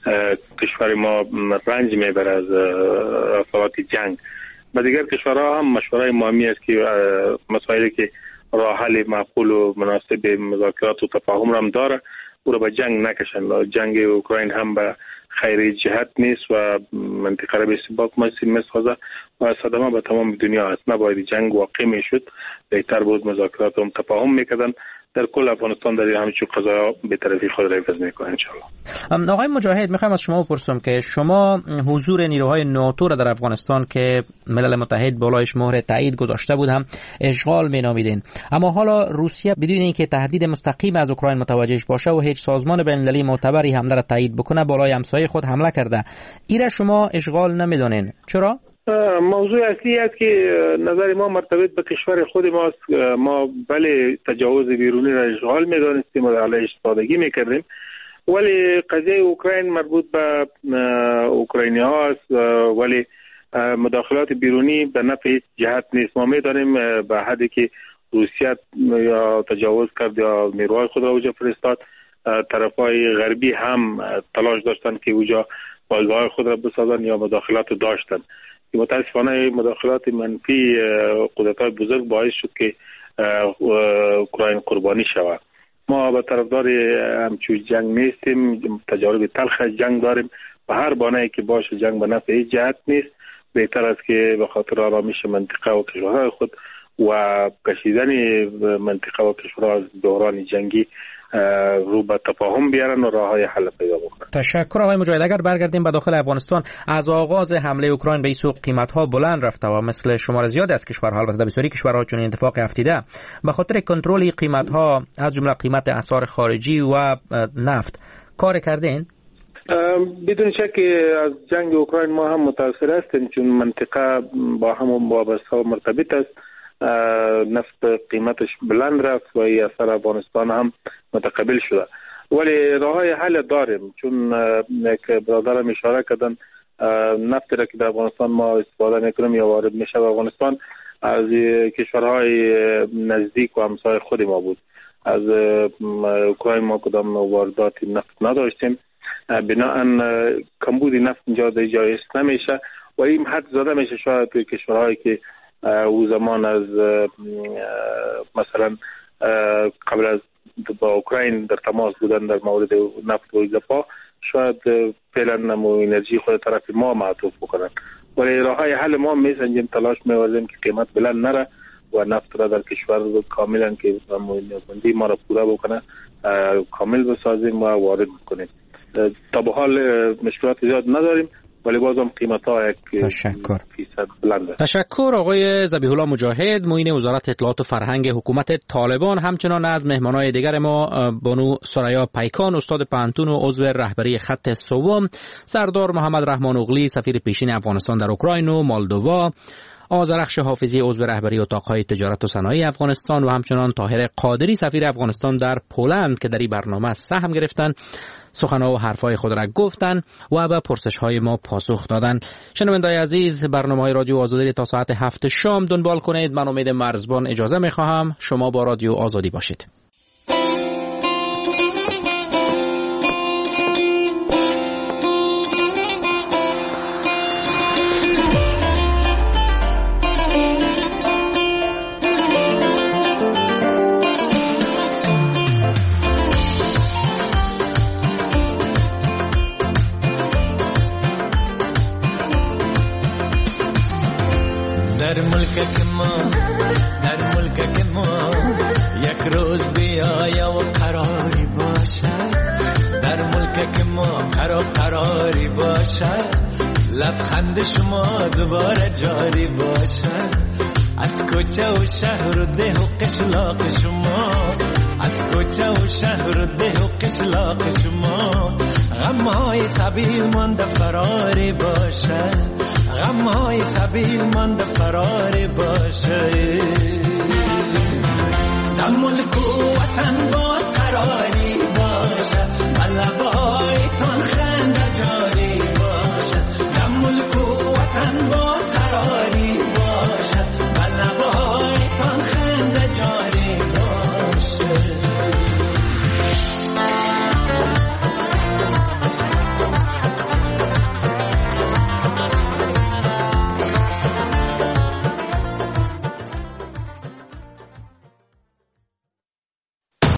کشور ما رنج میبره از اثرات جنگ. و دیگر کشورها هم مشورای مهمی است که مسائلی که راه حل معقول و مناسب مذاکرات و تفاهم هم داره او را به جنگ نکشن. جنگ اوکراین هم به خیر جهت نیست و منطقه را به سباق میسازه و صدمه به تمام دنیا است. نباید جنگ واقع میشد، بهتر بود مذاکرات هم تفاهم میکردن. در کل افغانستان در همین قضایا به طرفی خود را حفظ میکنه ان شاء الله. آقای مجاهد، میخوام از شما بپرسم که شما حضور نیروهای ناتو را در افغانستان که ملل متحد بالایش مهر تایید گذاشته بود هم اشغال مینامیدین، اما حالا روسیه بدون اینکه تهدید مستقیم از اوکراین متوجهش باشه و هیچ سازمان بین‌المللی معتبری حمله را تایید بکنه بالای همسایه خود حمله کرده. ایره شما اشغال نمیدونین، چرا؟ موضوع اصلی است که نظر ما مرتبط به کشور خود ماست. ما بله تجاوز بیرونی را اشغال می‌دانستیم و علیه استفاده می‌کردیم، ولی قضیه اوکراین مربوط به اوکراینی‌ها است، ولی مداخلات بیرونی به نفع هیچ جهت نیست. ما می‌دانیم به حدی که روسیه یا تجاوز کرد یا نیروهای خود را اونجا فرستاد، طرفای غربی هم تلاش داشتن که اونجا پایگاه خود را بسازن یا مداخلات داشتن. متاسفانه مداخلات منفی قدرت‌های بزرگ باعث شد که اوکراین قربانی شود. ما به طرفدار همچون جنگ نیستیم، تجارب تلخ جنگ داریم و هر بانه‌ای که باشه جنگ به نفع هیچ جهت نیست. بهتر است که به خاطر آرامش منطقه و کشورهای خود و کشیدن منطقه و کشورها از دوران جنگی رو به تفاهم بیارن و راههای حل پیدا بکنن. تشکر آقای مجاهد. اگر برگردیم به داخل افغانستان، از آغاز حمله اوکراین به این سوق قیمت‌ها بلند رفته و مثل شمار زیاد از کشورها، البته بسیاری کشورها چون اتفاق افتیده، به خاطر کنترل قیمت‌ها از جمله قیمت اسعار خارجی و نفت کار کردین؟ بدون شک از جنگ اوکراین ما هم متاثر هستیم چون منطقه با هم وابسته و مرتبط است. نفت قیمتش بلند رفت و این اثر افغانستان هم متقبل شده، ولی راههای حل داریم چون که برادرم اشاره کردن نفتی را که در افغانستان ما استفاده میکنیم یا وارد میشه به افغانستان از کشورهای نزدیک و همسایه خود ما بود. از اوکراین ما کدام واردات نفت نداشتیم، بناهن کمبود نفت اینجا در جای است نمیشه و این حد زده میشه شاید توی کشورهایی که او زمان از مثلا قبل از با اوکراین در تماس بودن در مورد نفت و اضافه شاید فعلا نمو انرژی خود طرف ما معطوف بکنن، ولی راههای حل ما میسنجیم، تلاش می‌ورزیم که قیمت بلند نره و نفت را در کشور کاملا که نیازمندی ما را پورا بکنه کامل بسازیم و وارد بکنیم. تا به حال مشکلات زیاد نداریم ولی بازم قیمت‌ها یک فیصد بلنده. تشکر آقای ذبیح الله مجاهد، معین وزارت اطلاعات و فرهنگ حکومت طالبان. همچنان از مهمانای دیگر ما بانو سریا پیکان، استاد پانتون و عضو رهبری خط سوم، سردار محمد رحمان اوغلی، سفیر پیشین افغانستان در اوکراین و مالدووا، آذرخش حافظی، عضو رهبری اتاق‌های تجارت و صنایع افغانستان و همچنان طاهر قادری، سفیر افغانستان در پولند که در این برنامه سهم گرفتن، سخنها و حرفهای خود را گفتن و به پرسش‌های ما پاسخ دادن. شنوندگان عزیز، برنامه‌های رادیو آزادی تا ساعت 7 شام دنبال کنید. من امید مرزبان اجازه می‌خواهم. شما با رادیو آزادی باشید. در ملک که ما یک روز بیاید و قراری باشد، در ملک که ما قراری باشد، لبخند شما دوباره جاری باشد، از کوچه و شهر و ده و قشلاق شما، از کوچه و شهر و ده و قشلاق شما، غمهای سبیل مانده فراری باشد، غمهای سبیل مانده فراری باشه در ملک و وطن باز قراری باشه لبایتان خنده جاری